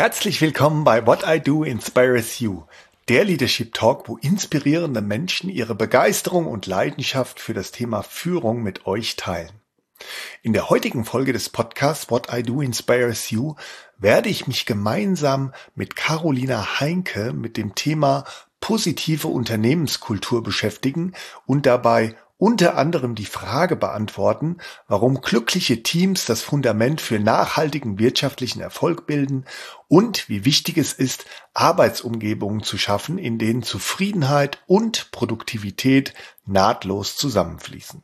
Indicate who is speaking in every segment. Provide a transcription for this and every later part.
Speaker 1: Herzlich willkommen bei What I Do Inspires You, der Leadership Talk, wo inspirierende Menschen ihre Begeisterung und Leidenschaft für das Thema Führung mit euch teilen. In der heutigen Folge des Podcasts What I Do Inspires You werde ich mich gemeinsam mit Carolina Heinke mit dem Thema positive Unternehmenskultur beschäftigen und dabei unter anderem die Frage beantworten, warum glückliche Teams das Fundament für nachhaltigen wirtschaftlichen Erfolg bilden und wie wichtig es ist, Arbeitsumgebungen zu schaffen, in denen Zufriedenheit und Produktivität nahtlos zusammenfließen.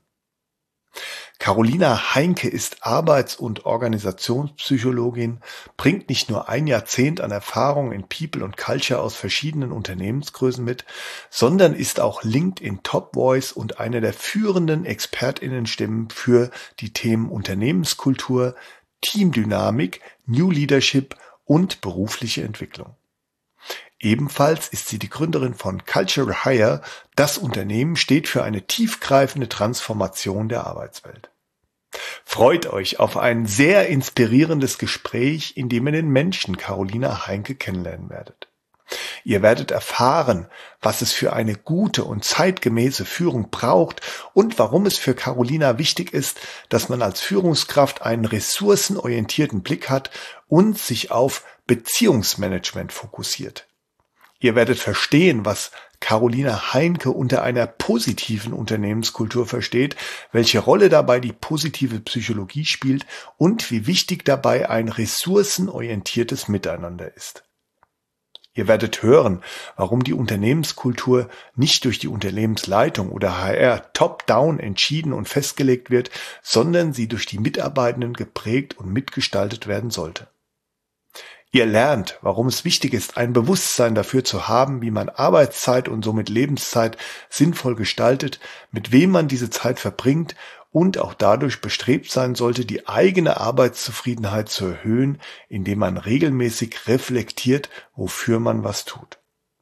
Speaker 1: Carolina Heinke ist Arbeits- und Organisationspsychologin, bringt nicht nur ein Jahrzehnt an Erfahrung in People und Culture aus verschiedenen Unternehmensgrößen mit, sondern ist auch LinkedIn Top Voice und eine der führenden ExpertInnen-Stimmen für die Themen Unternehmenskultur, Teamdynamik, New Leadership und berufliche Entwicklung. Ebenfalls ist sie die Gründerin von Cultural Hire. Das Unternehmen steht für eine tiefgreifende Transformation der Arbeitswelt. Freut euch auf ein sehr inspirierendes Gespräch, in dem ihr den Menschen Carolina Heinke kennenlernen werdet. Ihr werdet erfahren, was es für eine gute und zeitgemäße Führung braucht und warum es für Carolina wichtig ist, dass man als Führungskraft einen ressourcenorientierten Blick hat und sich auf Beziehungsmanagement fokussiert. Ihr werdet verstehen, was Carolina Heinke unter einer positiven Unternehmenskultur versteht, welche Rolle dabei die positive Psychologie spielt und wie wichtig dabei ein ressourcenorientiertes Miteinander ist. Ihr werdet hören, warum die Unternehmenskultur nicht durch die Unternehmensleitung oder HR top-down entschieden und festgelegt wird, sondern sie durch die Mitarbeitenden geprägt und mitgestaltet werden sollte. Ihr lernt, warum es wichtig ist, ein Bewusstsein dafür zu haben, wie man Arbeitszeit und somit Lebenszeit sinnvoll gestaltet, mit wem man diese Zeit verbringt und auch dadurch bestrebt sein sollte, die eigene Arbeitszufriedenheit zu erhöhen, indem man regelmäßig reflektiert, wofür man was tut.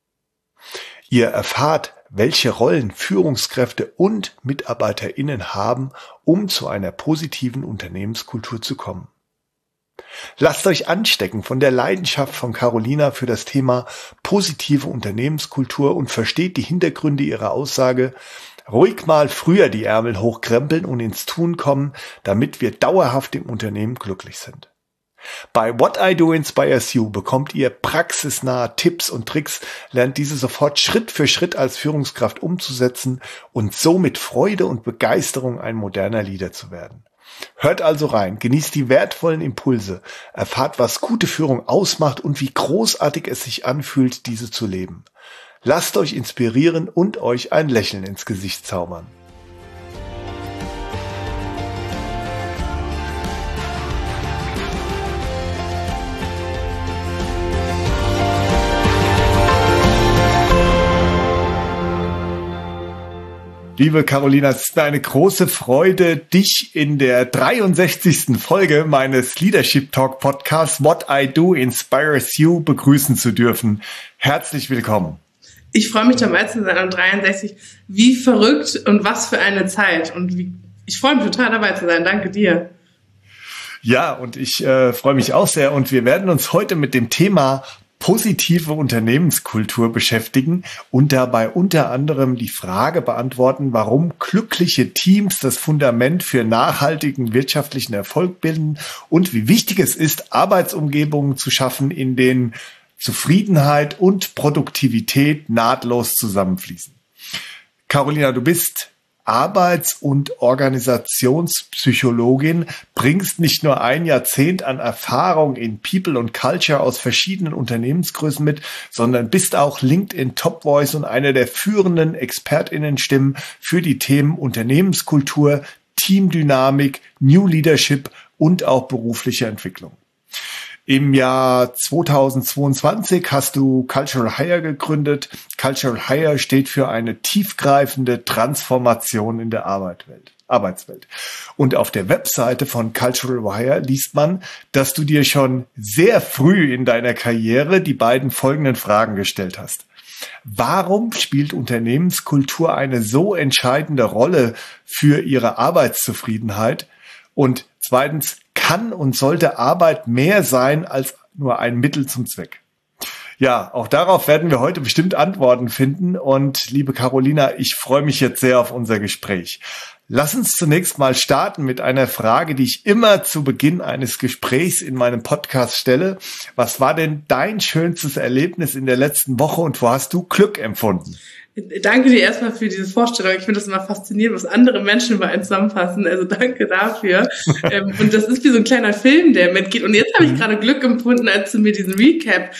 Speaker 1: Ihr erfahrt, welche Rollen Führungskräfte und MitarbeiterInnen haben, um zu einer positiven Unternehmenskultur zu kommen. Lasst euch anstecken von der Leidenschaft von Carolina für das Thema positive Unternehmenskultur und versteht die Hintergründe ihrer Aussage, ruhig mal früher die Ärmel hochkrempeln und ins Tun kommen, damit wir dauerhaft im Unternehmen glücklich sind. Bei What I Do Inspires You bekommt ihr praxisnahe Tipps und Tricks, lernt diese sofort Schritt für Schritt als Führungskraft umzusetzen und so mit Freude und Begeisterung ein moderner Leader zu werden. Hört also rein, genießt die wertvollen Impulse, erfahrt, was gute Führung ausmacht und wie großartig es sich anfühlt, diese zu leben. Lasst euch inspirieren und euch ein Lächeln ins Gesicht zaubern. Liebe Carolina, es ist mir eine große Freude, dich in der 63. Folge meines Leadership Talk Podcasts What I Do Inspires You begrüßen zu dürfen. Herzlich willkommen.
Speaker 2: Ich freue mich dabei zu sein am 63. Wie verrückt und was für eine Zeit. Ich freue mich total dabei zu sein. Danke dir.
Speaker 1: Ja, und ich freue mich auch sehr. Und wir werden uns heute mit dem Thema positive Unternehmenskultur beschäftigen und dabei unter anderem die Frage beantworten, warum glückliche Teams das Fundament für nachhaltigen wirtschaftlichen Erfolg bilden und wie wichtig es ist, Arbeitsumgebungen zu schaffen, in denen Zufriedenheit und Produktivität nahtlos zusammenfließen. Carolina, du bist Arbeits- und Organisationspsychologin, bringst nicht nur ein Jahrzehnt an Erfahrung in People und Culture aus verschiedenen Unternehmensgrößen mit, sondern bist auch LinkedIn Top Voice und eine der führenden ExpertInnen-Stimmen für die Themen Unternehmenskultur, Teamdynamik, New Leadership und auch berufliche Entwicklung. Im Jahr 2022 hast du Cultural Hire gegründet. Cultural Hire steht für eine tiefgreifende Transformation in der Arbeitswelt. Und auf der Webseite von Cultural Hire liest man, dass du dir schon sehr früh in deiner Karriere die beiden folgenden Fragen gestellt hast. Warum spielt Unternehmenskultur eine so entscheidende Rolle für ihre Arbeitszufriedenheit? Und zweitens, kann und sollte Arbeit mehr sein als nur ein Mittel zum Zweck. Ja, auch darauf werden wir heute bestimmt Antworten finden. Und liebe Carolina, ich freue mich jetzt sehr auf unser Gespräch. Lass uns zunächst mal starten mit einer Frage, die ich immer zu Beginn eines Gesprächs in meinem Podcast stelle. Was war denn dein schönstes Erlebnis in der letzten Woche und wo hast du Glück empfunden?
Speaker 2: Danke dir erstmal für diese Vorstellung. Ich finde das immer faszinierend, was andere Menschen über einen zusammenfassen. Also danke dafür. Und das ist wie so ein kleiner Film, der mitgeht. Und jetzt habe ich gerade Glück empfunden, als du mir diesen Recap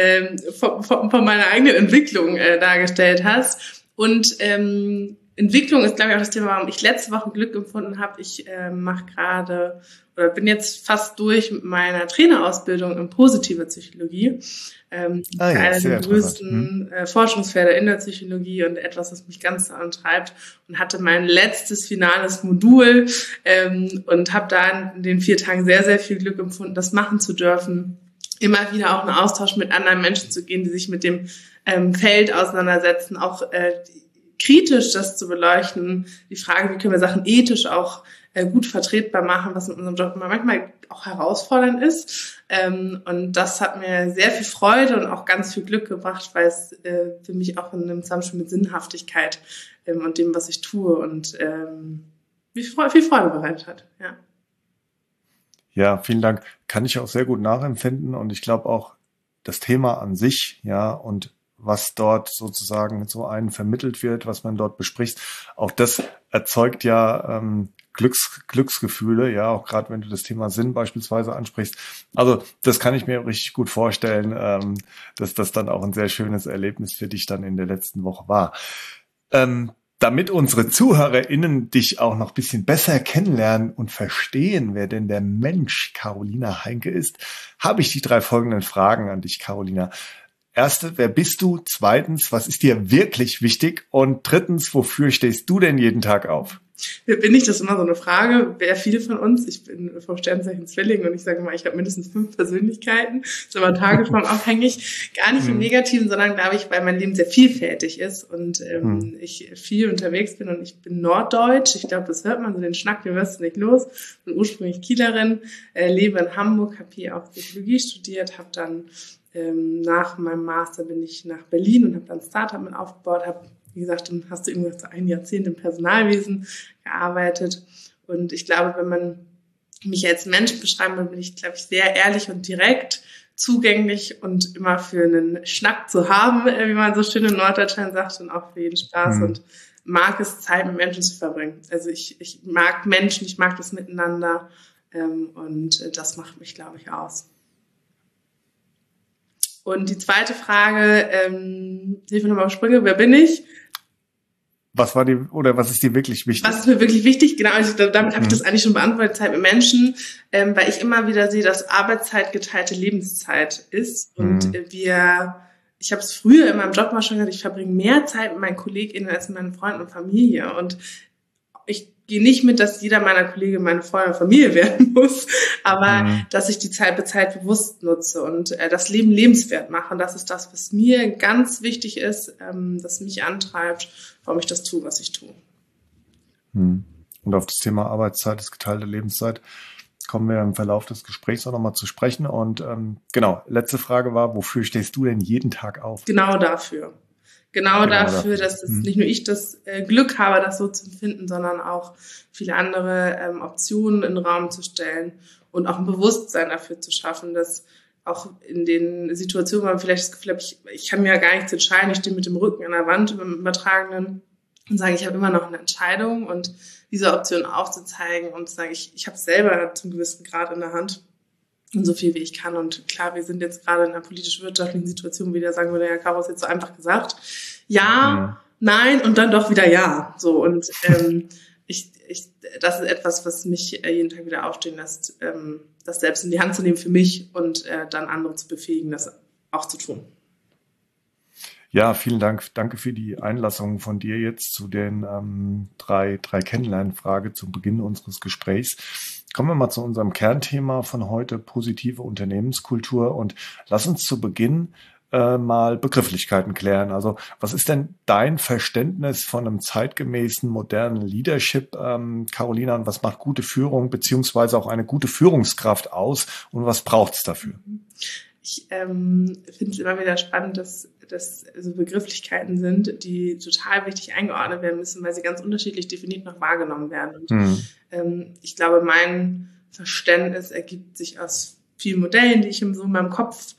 Speaker 2: von meiner eigenen Entwicklung dargestellt hast. Und Entwicklung ist, glaube ich, auch das Thema, warum ich letzte Woche Glück empfunden habe. Ich mache gerade oder bin jetzt fast durch mit meiner Trainerausbildung in positive Psychologie. Einer der größten Forschungsfelder in der Psychologie und etwas, was mich ganz antreibt, und hatte mein letztes finales Modul und habe da in den 4 Tagen sehr, sehr viel Glück empfunden, das machen zu dürfen. Immer wieder auch in Austausch mit anderen Menschen zu gehen, die sich mit dem Feld auseinandersetzen, auch kritisch das zu beleuchten, die Frage, wie können wir Sachen ethisch auch gut vertretbar machen, was in unserem Job manchmal auch herausfordernd ist. Und das hat mir sehr viel Freude und auch ganz viel Glück gebracht, weil es für mich auch in einem Zusammenspiel mit Sinnhaftigkeit und dem, was ich tue, und viel Freude bereitet hat. Ja.
Speaker 1: Ja, vielen Dank. Kann ich auch sehr gut nachempfinden, und ich glaube auch das Thema an sich, ja, und was dort sozusagen so einen vermittelt wird, was man dort bespricht, auch das erzeugt ja Glücksgefühle, ja, auch gerade wenn du das Thema Sinn beispielsweise ansprichst. Also das kann ich mir richtig gut vorstellen, dass das dann auch ein sehr schönes Erlebnis für dich dann in der letzten Woche war. Damit unsere ZuhörerInnen dich auch noch ein bisschen besser kennenlernen und verstehen, wer denn der Mensch Carolina Heinke ist, habe ich die 3 folgenden Fragen an dich, Carolina. Erste, wer bist du? Zweitens, was ist dir wirklich wichtig? Und drittens, wofür stehst du denn jeden Tag auf?
Speaker 2: Wer bin ich? Das ist immer so eine Frage. Wer viele von uns? Ich bin vom Sternzeichen Zwilling und ich sage mal, ich habe mindestens 5 Persönlichkeiten. Das ist aber tagesformabhängig. Gar nicht im Negativen, sondern glaube ich, weil mein Leben sehr vielfältig ist und ich viel unterwegs bin, und ich bin norddeutsch. Ich glaube, das hört man so, den Schnack, den hörst du nicht los. Bin ursprünglich Kielerin, lebe in Hamburg, habe hier auch Psychologie studiert, habe dann nach meinem Master bin ich nach Berlin und habe dann ein Startup mit aufgebaut, habe, wie gesagt, dann hast du irgendwas so ein Jahrzehnt im Personalwesen gearbeitet. Und ich glaube, wenn man mich als Mensch beschreiben will, bin ich, glaube ich, sehr ehrlich und direkt, zugänglich und immer für einen Schnack zu haben, wie man so schön in Norddeutschland sagt, und auch für jeden Spaß und mag es, Zeit mit Menschen zu verbringen. Also ich mag Menschen, ich mag das Miteinander und das macht mich, glaube ich, aus. Und die zweite Frage, hilf mir nochmal auf Sprünge, wer bin ich?
Speaker 1: Was ist dir wirklich wichtig?
Speaker 2: Was ist mir wirklich wichtig? Genau, damit habe ich das eigentlich schon beantwortet, Zeit mit Menschen, weil ich immer wieder sehe, dass Arbeitszeit geteilte Lebenszeit ist. Und ich habe es früher in meinem Job mal schon gesagt, ich verbringe mehr Zeit mit meinen KollegInnen als mit meinen Freunden und Familie. Und ich gehe nicht mit, dass jeder meiner Kollegen meine Freunde und Familie werden muss, aber dass ich die Zeit bewusst nutze und das Leben lebenswert mache. Und das ist das, was mir ganz wichtig ist, das mich antreibt, warum ich das tue, was ich tue.
Speaker 1: Und auf das Thema Arbeitszeit, das geteilte Lebenszeit, kommen wir im Verlauf des Gesprächs auch nochmal zu sprechen. Und genau, letzte Frage war, wofür stehst du denn jeden Tag auf?
Speaker 2: Genau dafür. Genau dafür, dass es nicht nur ich das Glück habe, das so zu empfinden, sondern auch viele andere Optionen in den Raum zu stellen und auch ein Bewusstsein dafür zu schaffen, dass auch in den Situationen, wo man vielleicht das Gefühl hat, ich kann mir ja gar nichts entscheiden, ich stehe mit dem Rücken an der Wand im Übertragenen, und sage, ich habe immer noch eine Entscheidung, und diese Option aufzuzeigen und zu sagen, ich habe es selber zum gewissen Grad in der Hand. Und so viel wie ich kann. Und klar, wir sind jetzt gerade in einer politisch-wirtschaftlichen Situation, wie der sagen würde, ja, Caro, ist jetzt so einfach gesagt. Ja, nein und dann doch wieder ja. So, und das ist etwas, was mich jeden Tag wieder aufstehen lässt, das selbst in die Hand zu nehmen für mich und dann andere zu befähigen, das auch zu tun.
Speaker 1: Ja, vielen Dank. Danke für die Einlassung von dir jetzt zu den drei Kennenlernfragen zum Beginn unseres Gesprächs. Kommen wir mal zu unserem Kernthema von heute, positive Unternehmenskultur. Und lass uns zu Beginn mal Begrifflichkeiten klären. Also was ist denn dein Verständnis von einem zeitgemäßen, modernen Leadership, Carolina? Und was macht gute Führung beziehungsweise auch eine gute Führungskraft aus? Und was braucht es dafür?
Speaker 2: Ich finde es immer wieder spannend, dass das so Begrifflichkeiten sind, die total wichtig eingeordnet werden müssen, weil sie ganz unterschiedlich definiert noch wahrgenommen werden. Und ich glaube, mein Verständnis ergibt sich aus vielen Modellen, die ich so in meinem Kopf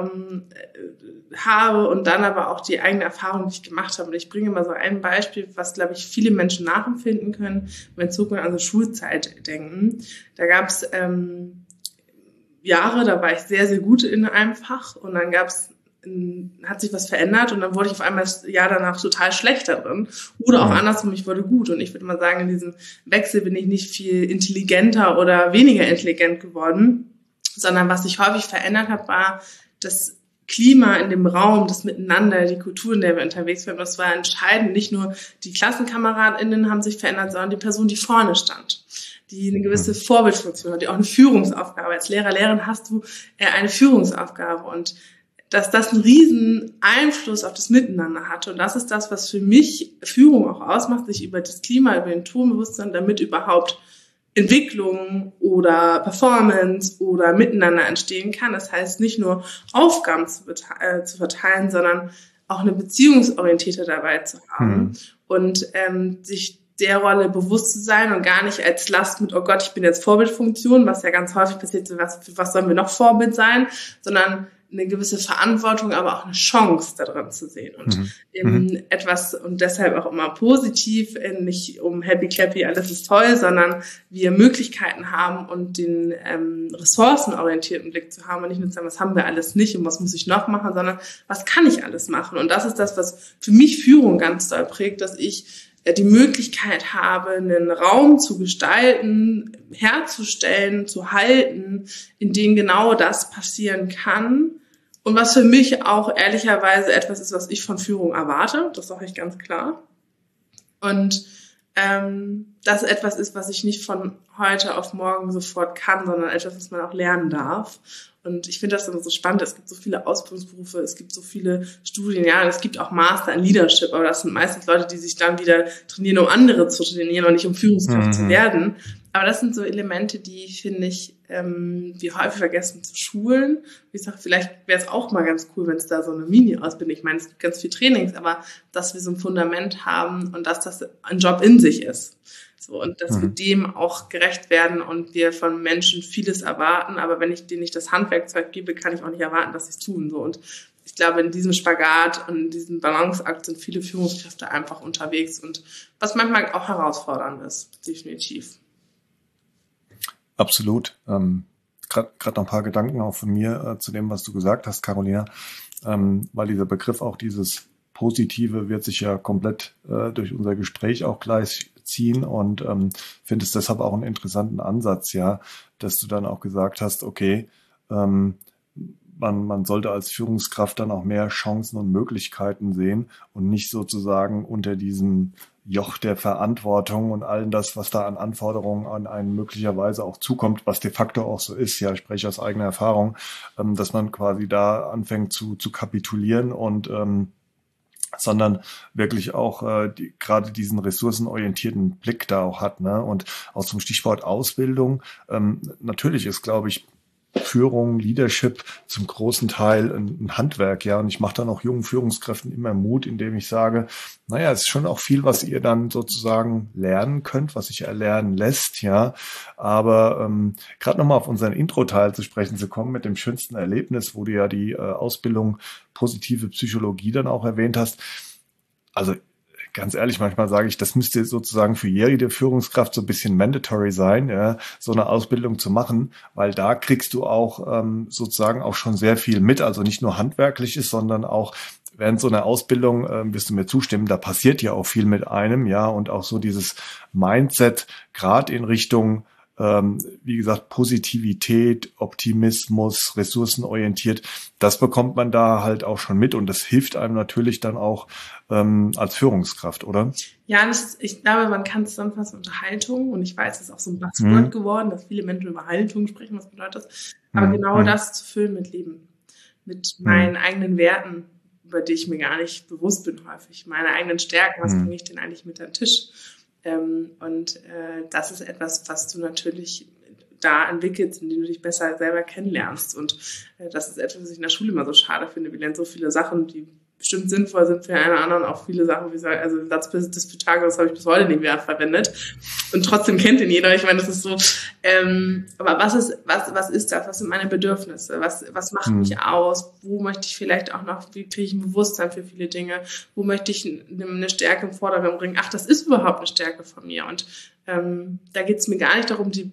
Speaker 2: habe und dann aber auch die eigene Erfahrung, die ich gemacht habe. Und ich bringe mal so ein Beispiel, was, glaube ich, viele Menschen nachempfinden können, wenn wir zurück an die Schulzeit denken. Da gab es Jahre, da war ich sehr, sehr gut in einem Fach und dann hat sich was verändert und dann wurde ich auf einmal das Jahr danach total schlecht darin. Oder auch andersrum, ich wurde gut. Und ich würde mal sagen, in diesem Wechsel bin ich nicht viel intelligenter oder weniger intelligent geworden, sondern was sich häufig verändert hat, war das Klima in dem Raum, das Miteinander, die Kultur, in der wir unterwegs waren. Das war entscheidend. Nicht nur die KlassenkameradInnen haben sich verändert, sondern die Person, die vorne stand, die eine gewisse Vorbildfunktion hat, die auch eine Führungsaufgabe. Als Lehrer, Lehrerin hast du eine Führungsaufgabe und dass das einen riesen Einfluss auf das Miteinander hatte. Und das ist das, was für mich Führung auch ausmacht, sich über das Klima, über den Tonbewusstsein, damit überhaupt Entwicklung oder Performance oder Miteinander entstehen kann. Das heißt, nicht nur Aufgaben zu verteilen, sondern auch eine Beziehungsorientierte dabei zu haben und sich der Rolle bewusst zu sein und gar nicht als Last mit, oh Gott, ich bin jetzt Vorbildfunktion, was ja ganz häufig passiert, so was sollen wir noch Vorbild sein, sondern eine gewisse Verantwortung, aber auch eine Chance daran zu sehen und etwas und deshalb auch immer positiv, nicht um happy clappy, alles ist toll, sondern wir Möglichkeiten haben und den ressourcenorientierten Blick zu haben und nicht nur zu sagen, was haben wir alles nicht und was muss ich noch machen, sondern was kann ich alles machen? Und das ist das, was für mich Führung ganz doll prägt, dass ich die Möglichkeit habe, einen Raum zu gestalten, herzustellen, zu halten, in dem genau das passieren kann. Und was für mich auch ehrlicherweise etwas ist, was ich von Führung erwarte, das sage ich ganz klar. Und das etwas ist, was ich nicht von heute auf morgen sofort kann, sondern etwas, was man auch lernen darf. Und ich finde das immer so spannend. Es gibt so viele Ausbildungsberufe, es gibt so viele Studien, ja, es gibt auch Master in Leadership, aber das sind meistens Leute, die sich dann wieder trainieren, um andere zu trainieren und nicht um Führungskraft zu werden. Aber das sind so Elemente, die, finde ich, wir häufig vergessen zu schulen. Wie ich sage, vielleicht wäre es auch mal ganz cool, wenn es da so eine Mini-Ausbildung, ich meine, es gibt ganz viel Trainings, aber dass wir so ein Fundament haben und dass das ein Job in sich ist. So, und dass wir dem auch gerecht werden und wir von Menschen vieles erwarten, aber wenn ich denen nicht das Handwerkzeug gebe, kann ich auch nicht erwarten, dass sie es tun. So, und ich glaube, in diesem Spagat und in diesem Balanceakt sind viele Führungskräfte einfach unterwegs und was manchmal auch herausfordernd ist, definitiv.
Speaker 1: Absolut. Gerade noch ein paar Gedanken auch von mir zu dem, was du gesagt hast, Carolina, weil dieser Begriff auch dieses Positive wird sich ja komplett durch unser Gespräch auch gleich ziehen und finde es deshalb auch einen interessanten Ansatz, ja, dass du dann auch gesagt hast, okay, man sollte als Führungskraft dann auch mehr Chancen und Möglichkeiten sehen und nicht sozusagen unter diesem Joch der Verantwortung und all das, was da an Anforderungen an einen möglicherweise auch zukommt, was de facto auch so ist, ja, ich spreche aus eigener Erfahrung, dass man quasi da anfängt zu kapitulieren und sondern wirklich auch gerade diesen ressourcenorientierten Blick da auch hat, ne? Und auch zum Stichwort Ausbildung, natürlich ist, glaube ich, Führung, Leadership zum großen Teil ein Handwerk, ja. Und ich mache dann auch jungen Führungskräften immer Mut, indem ich sage, naja, es ist schon auch viel, was ihr dann sozusagen lernen könnt, was sich erlernen lässt, ja. Aber gerade nochmal auf unseren Intro-Teil zu sprechen zu kommen mit dem schönsten Erlebnis, wo du ja die Ausbildung positive Psychologie dann auch erwähnt hast. Also ganz ehrlich, manchmal sage ich, das müsste sozusagen für jede Führungskraft so ein bisschen mandatory sein, ja, so eine Ausbildung zu machen, weil da kriegst du auch sozusagen auch schon sehr viel mit, also nicht nur Handwerkliches, sondern auch während so einer Ausbildung, wirst du mir zustimmen, da passiert ja auch viel mit einem, ja, und auch so dieses Mindset, gerade in Richtung wie gesagt, Positivität, Optimismus, ressourcenorientiert, das bekommt man da halt auch schon mit und das hilft einem natürlich dann auch als Führungskraft, oder?
Speaker 2: Ja, ich glaube, man kann zusammenfassen unter Haltung und ich weiß, es ist auch so ein Buzzword geworden, dass viele Menschen über Haltung sprechen, was bedeutet das? Aber genau das zu füllen mit Leben, mit meinen eigenen Werten, über die ich mir gar nicht bewusst bin häufig, meine eigenen Stärken, was bringe ich denn eigentlich mit an den Tisch? Und das ist etwas, was du natürlich da entwickelst, indem du dich besser selber kennenlernst. Und das ist etwas, was ich in der Schule immer so schade finde. Wir lernen so viele Sachen, die bestimmt sinnvoll sind für einen oder anderen, auch viele Sachen, wie gesagt, also den Satz des Pythagoras habe ich bis heute nicht mehr verwendet. Und trotzdem kennt ihn jeder. Ich meine, das ist so, aber was ist das? Was sind meine Bedürfnisse? Was macht mich aus? Wo möchte ich vielleicht auch noch, wie kriege ich ein Bewusstsein für viele Dinge? Wo möchte ich eine Stärke im Vordergrund bringen? Ach, das ist überhaupt eine Stärke von mir. Und da geht es mir gar nicht darum, die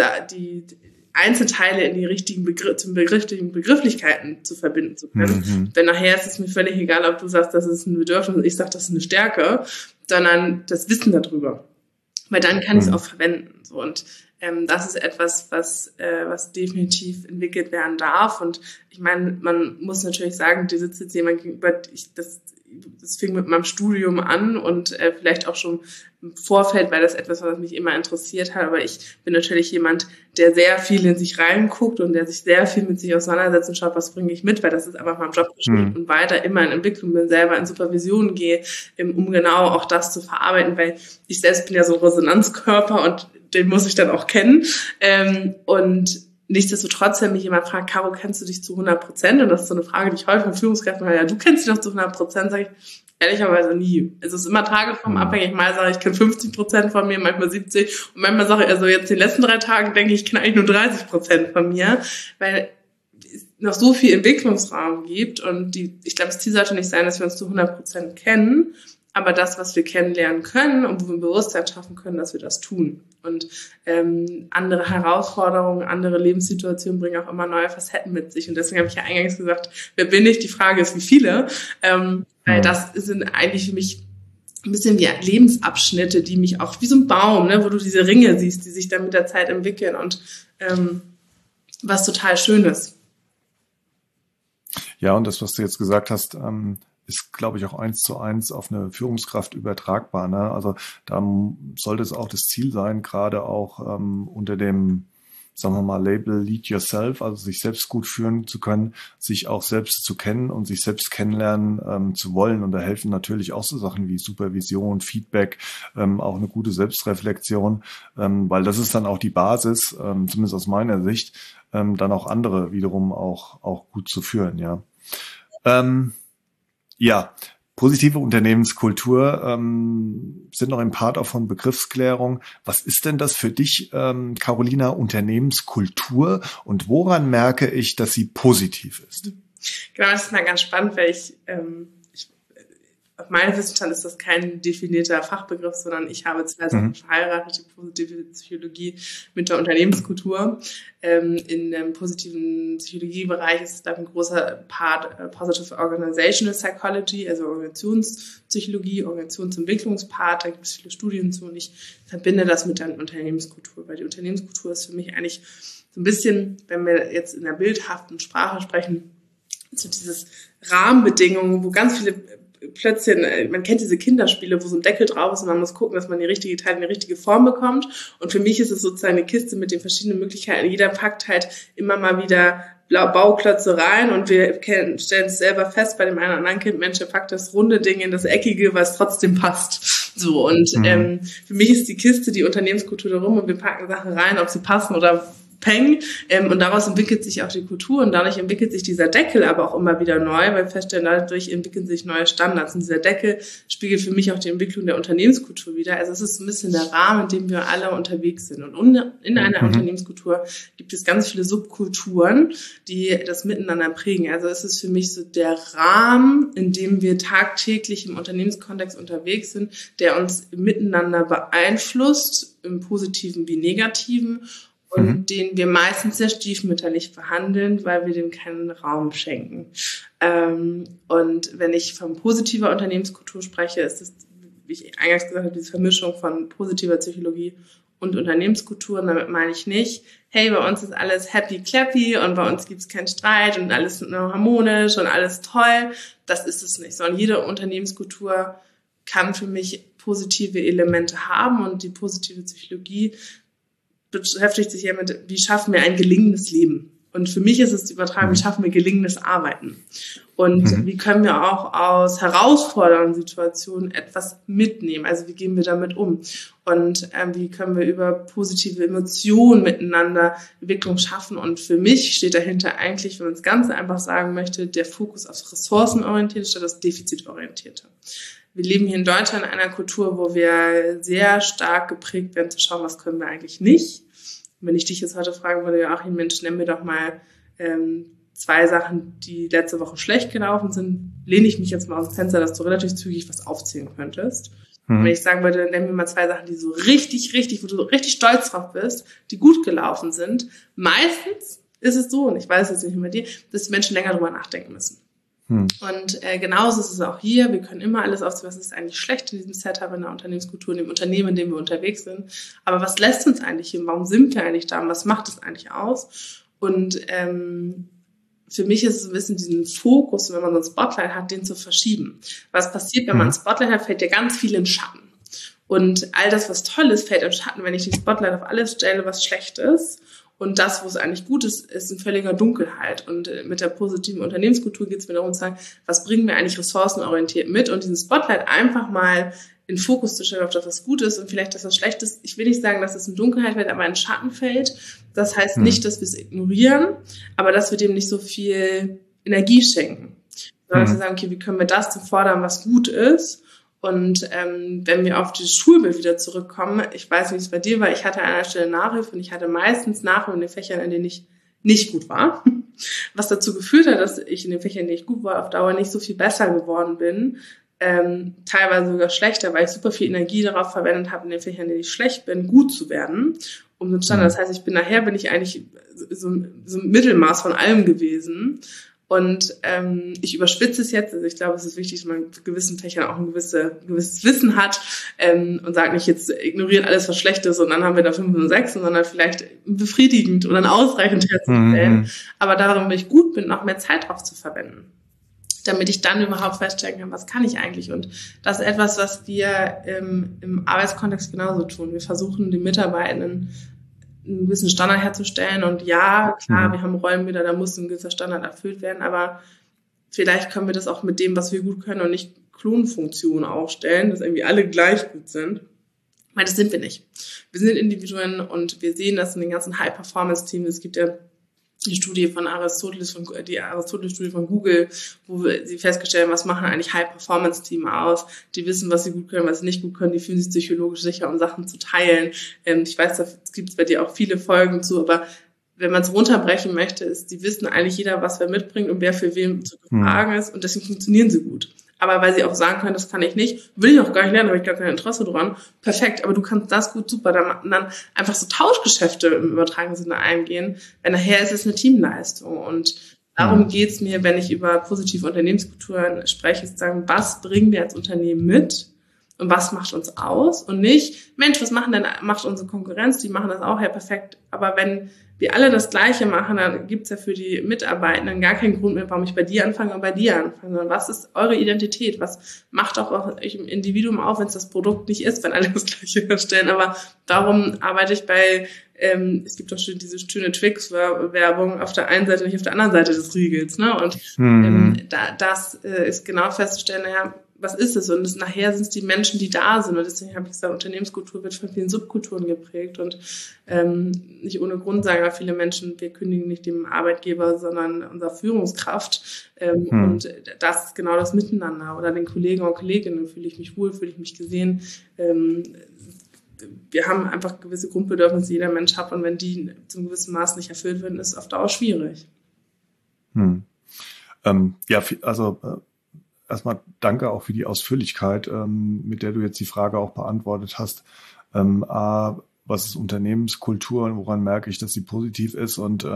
Speaker 2: Einzelteile in die richtigen Begrifflichkeiten zu verbinden zu können. Denn nachher ist es mir völlig egal, ob du sagst, das ist ein Bedürfnis und ich sage, das ist eine Stärke, sondern das Wissen darüber. Weil dann kann ich es auch verwenden. So. Und das ist etwas, was definitiv entwickelt werden darf. Und ich meine, man muss natürlich sagen, dir sitzt jetzt jemand gegenüber, das fing mit meinem Studium an und vielleicht auch schon im Vorfeld, weil das etwas, was mich immer interessiert hat. Aber ich bin natürlich jemand, der sehr viel in sich reinguckt und der sich sehr viel mit sich auseinandersetzt und schaut, was bringe ich mit, weil das ist einfach mein Job und weiter immer in Entwicklung bin, selber in Supervision gehe, um genau auch das zu verarbeiten, weil ich selbst bin ja so ein Resonanzkörper und den muss ich dann auch kennen. Und nichtsdestotrotz, wenn mich jemand fragt, Caro, kennst du dich zu 100%? Und das ist so eine Frage, die ich häufig von Führungskräften höre, ja, du kennst dich doch zu 100%, sage ich ehrlicherweise nie. Es ist immer tagesformabhängig. Mal sage ich, kenne 50% von mir, manchmal 70%. Und manchmal sage ich, also jetzt den letzten 3 Tagen denke ich kenne eigentlich nur 30% von mir, weil es noch so viel Entwicklungsraum gibt. Und ich glaube, das Ziel sollte nicht sein, dass wir uns zu 100% kennen, aber das, was wir kennenlernen können und wo wir ein Bewusstsein schaffen können, dass wir das tun. Und andere Herausforderungen, andere Lebenssituationen bringen auch immer neue Facetten mit sich. Und deswegen habe ich ja eingangs gesagt, wer bin ich? Die Frage ist, wie viele? Weil das sind eigentlich für mich ein bisschen wie Lebensabschnitte, die mich auch wie so ein Baum, ne, wo du diese Ringe siehst, die sich dann mit der Zeit entwickeln und was total Schönes.
Speaker 1: Ja, und das, was du jetzt gesagt hast, ist, glaube ich, auch 1:1 auf eine Führungskraft übertragbar. Ne? Also da sollte es auch das Ziel sein, gerade auch unter dem, sagen wir mal, Label Lead Yourself, also sich selbst gut führen zu können, sich auch selbst zu kennen und sich selbst kennenlernen zu wollen. Und da helfen natürlich auch so Sachen wie Supervision, Feedback, auch eine gute Selbstreflexion, weil das ist dann auch die Basis, zumindest aus meiner Sicht, dann auch andere wiederum auch gut zu führen. Ja. Ja, positive Unternehmenskultur sind noch ein Part auch von Begriffsklärung. Was ist denn das für dich, Carolina, Unternehmenskultur? Und woran merke ich, dass sie positiv ist?
Speaker 2: Genau, das ist mal ganz spannend, weil auf meinem Wissensstand ist das kein definierter Fachbegriff, sondern ich habe 2 Sachen verheiratet, die positive Psychologie mit der Unternehmenskultur. In dem positiven Psychologiebereich ist da ein großer Part Positive Organizational Psychology, also Organisationspsychologie, Organisationsentwicklungspart, da gibt es viele Studien zu und ich verbinde das mit der Unternehmenskultur, weil die Unternehmenskultur ist für mich eigentlich so ein bisschen, wenn wir jetzt in der bildhaften Sprache sprechen, so dieses Rahmenbedingungen, wo ganz viele Plötzchen, man kennt diese Kinderspiele, wo so ein Deckel drauf ist und man muss gucken, dass man die richtige Teil in die richtige Form bekommt. Und für mich ist es sozusagen eine Kiste mit den verschiedenen Möglichkeiten. Jeder packt halt immer mal wieder Bauklötze rein und wir stellen es selber fest bei dem einen oder anderen Kind, Mensch, der packt das runde Ding in das Eckige, was trotzdem passt. So, und für mich ist die Kiste die Unternehmenskultur darum und wir packen Sachen rein, ob sie passen oder Peng, und daraus entwickelt sich auch die Kultur und dadurch entwickelt sich dieser Deckel aber auch immer wieder neu, weil wir feststellen, dadurch entwickeln sich neue Standards und dieser Deckel spiegelt für mich auch die Entwicklung der Unternehmenskultur wider. Also es ist ein bisschen der Rahmen, in dem wir alle unterwegs sind und in einer Unternehmenskultur gibt es ganz viele Subkulturen, die das miteinander prägen. Also es ist für mich so der Rahmen, in dem wir tagtäglich im Unternehmenskontext unterwegs sind, der uns miteinander beeinflusst, im Positiven wie Negativen, und den wir meistens sehr stiefmütterlich behandeln, weil wir dem keinen Raum schenken. Und wenn ich von positiver Unternehmenskultur spreche, ist es, wie ich eingangs gesagt habe, diese Vermischung von positiver Psychologie und Unternehmenskultur. Und damit meine ich nicht, hey, bei uns ist alles happy clappy und bei uns gibt es keinen Streit und alles nur harmonisch und alles toll. Das ist es nicht, sondern jede Unternehmenskultur kann für mich positive Elemente haben und die positive Psychologie beschäftigt sich ja mit, wie schaffen wir ein gelingendes Leben. Und für mich ist es die Übertragung, wie schaffen wir gelingendes Arbeiten? Und wie können wir auch aus herausfordernden Situationen etwas mitnehmen? Also wie gehen wir damit um? Und wie können wir über positive Emotionen miteinander Entwicklung schaffen? Und für mich steht dahinter eigentlich, wenn man es ganz einfach sagen möchte, der Fokus aufs Ressourcenorientierte statt das Defizitorientierte. Wir leben hier in Deutschland in einer Kultur, wo wir sehr stark geprägt werden, zu schauen, was können wir eigentlich nicht. Und wenn ich dich jetzt heute fragen würde, Joachim, Mensch, nenn mir doch mal 2 Sachen, die letzte Woche schlecht gelaufen sind, lehne ich mich jetzt mal aus dem Fenster, dass du relativ zügig was aufzählen könntest. Und wenn ich sagen würde, nenn mir mal 2 Sachen, die so richtig, wo du so richtig stolz drauf bist, die gut gelaufen sind. Meistens ist es so, und ich weiß jetzt nicht mehr dir, dass die Menschen länger drüber nachdenken müssen. Und genauso ist es auch hier. Wir können immer alles aufzählen, was ist eigentlich schlecht in diesem Setup, in der Unternehmenskultur, in dem Unternehmen, in dem wir unterwegs sind. Aber was lässt uns eigentlich hin? Warum sind wir eigentlich da? Und was macht es eigentlich aus? Und für mich ist es ein bisschen diesen Fokus, wenn man so ein Spotlight hat, den zu verschieben. Was passiert, wenn man ein Spotlight hat, fällt ja ganz viel in Schatten. Und all das, was toll ist, fällt in Schatten, wenn ich den Spotlight auf alles stelle, was schlecht ist. Und das, wo es eigentlich gut ist, ist in völliger Dunkelheit. Und mit der positiven Unternehmenskultur geht es mir darum zu sagen, was bringen wir eigentlich ressourcenorientiert mit? Und diesen Spotlight einfach mal in Fokus zu stellen, auf das, was gut ist und vielleicht das, was schlecht ist. Ich will nicht sagen, dass es in Dunkelheit fällt, aber in Schatten fällt. Das heißt nicht, dass wir es ignorieren, aber dass wir dem nicht so viel Energie schenken. Sondern dass wir sagen, okay, wie können wir das fordern, was gut ist? Und wenn wir auf das Schulbild wieder zurückkommen, ich weiß nicht, wie es bei dir war, ich hatte an einer Stelle Nachhilfe und ich hatte meistens Nachhilfe in den Fächern, in denen ich nicht gut war. Was dazu geführt hat, dass ich in den Fächern, in denen ich gut war, auf Dauer nicht so viel besser geworden bin. Teilweise sogar schlechter, weil ich super viel Energie darauf verwendet habe, in den Fächern, in denen ich schlecht bin, gut zu werden. Um so einen Standard. Das heißt, bin ich eigentlich so ein Mittelmaß von allem gewesen. Und ich überspitze es jetzt, also ich glaube, es ist wichtig, dass man in gewissen Fächern auch ein gewisses Wissen hat und sagt nicht, jetzt ignoriert alles, was schlecht ist und dann haben wir da 5 und 6, sondern vielleicht befriedigend oder ausreichend herzustellen. Aber darum, wenn ich gut bin, noch mehr Zeit drauf zu verwenden, damit ich dann überhaupt feststellen kann, was kann ich eigentlich. Und das ist etwas, was wir im Arbeitskontext genauso tun. Wir versuchen, den Mitarbeitenden einen gewissen Standard herzustellen. Und ja, klar, wir haben Rollenbilder, da muss ein gewisser Standard erfüllt werden, aber vielleicht können wir das auch mit dem, was wir gut können und nicht Klonfunktionen aufstellen, dass irgendwie alle gleich gut sind. Weil das sind wir nicht. Wir sind Individuen und wir sehen das in den ganzen High-Performance-Teams. Es gibt ja die Studie von die Aristoteles-Studie von Google, wo sie festgestellt haben, was machen eigentlich High-Performance-Team aus. Die wissen, was sie gut können, was sie nicht gut können. Die fühlen sich psychologisch sicher, um Sachen zu teilen. Ich weiß, da gibt es bei dir auch viele Folgen zu, aber wenn man es runterbrechen möchte, ist, die wissen eigentlich jeder, was wer mitbringt und wer für wen zu gefragen ist und deswegen funktionieren sie gut. Aber weil sie auch sagen können, das kann ich nicht, will ich auch gar nicht lernen, habe ich gar kein Interesse dran. Perfekt, aber du kannst das gut, super. Dann einfach so Tauschgeschäfte im übertragenen Sinne eingehen, weil nachher ist es eine Teamleistung. Und darum geht's mir, wenn ich über positive Unternehmenskulturen spreche, ist sagen, was bringen wir als Unternehmen mit und was macht uns aus? Und nicht, Mensch, was macht unsere Konkurrenz? Die machen das auch, ja perfekt. Aber wenn wir alle das Gleiche machen, dann gibt's ja für die Mitarbeitenden gar keinen Grund mehr, warum ich bei dir anfange und bei dir anfange, sondern was ist eure Identität? Was macht auch euch im Individuum auf, wenn es das Produkt nicht ist, wenn alle das Gleiche herstellen? Aber darum arbeite ich es gibt doch schon diese schöne Twix-Werbung auf der einen Seite, nicht auf der anderen Seite des Riegels, ne? Und das ist genau festzustellen, naja, was ist es? Und nachher sind es die Menschen, die da sind. Und deswegen habe ich gesagt, Unternehmenskultur wird von vielen Subkulturen geprägt. Und nicht ohne Grund sagen ja viele Menschen, wir kündigen nicht dem Arbeitgeber, sondern unserer Führungskraft. Und das ist genau das Miteinander. Oder den Kollegen und Kolleginnen, fühle ich mich wohl, fühle ich mich gesehen. Wir haben einfach gewisse Grundbedürfnisse, die jeder Mensch hat. Und wenn die zum gewissen Maß nicht erfüllt werden, ist es auf Dauer schwierig.
Speaker 1: Erstmal danke auch für die Ausführlichkeit, mit der du jetzt die Frage auch beantwortet hast. Was ist Unternehmenskultur und woran merke ich, dass sie positiv ist? Und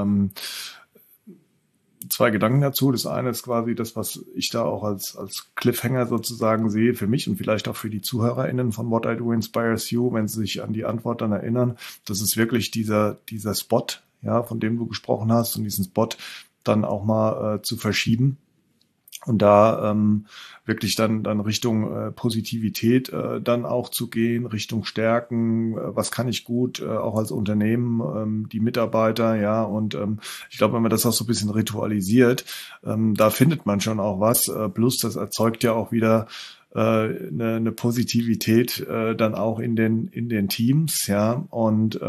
Speaker 1: 2 Gedanken dazu. Das eine ist quasi das, was ich da auch als Cliffhanger sozusagen sehe für mich und vielleicht auch für die ZuhörerInnen von What I Do Inspires You, wenn sie sich an die Antwort dann erinnern. Das ist wirklich dieser Spot, ja, von dem du gesprochen hast und diesen Spot dann auch mal zu verschieben. Und da wirklich dann Richtung Positivität dann auch zu gehen, Richtung Stärken, was kann ich gut, auch als Unternehmen, die Mitarbeiter, ja. Und ich glaube, wenn man das auch so ein bisschen ritualisiert, da findet man schon auch was. Plus das erzeugt ja auch wieder eine Positivität dann auch in den Teams, ja. Und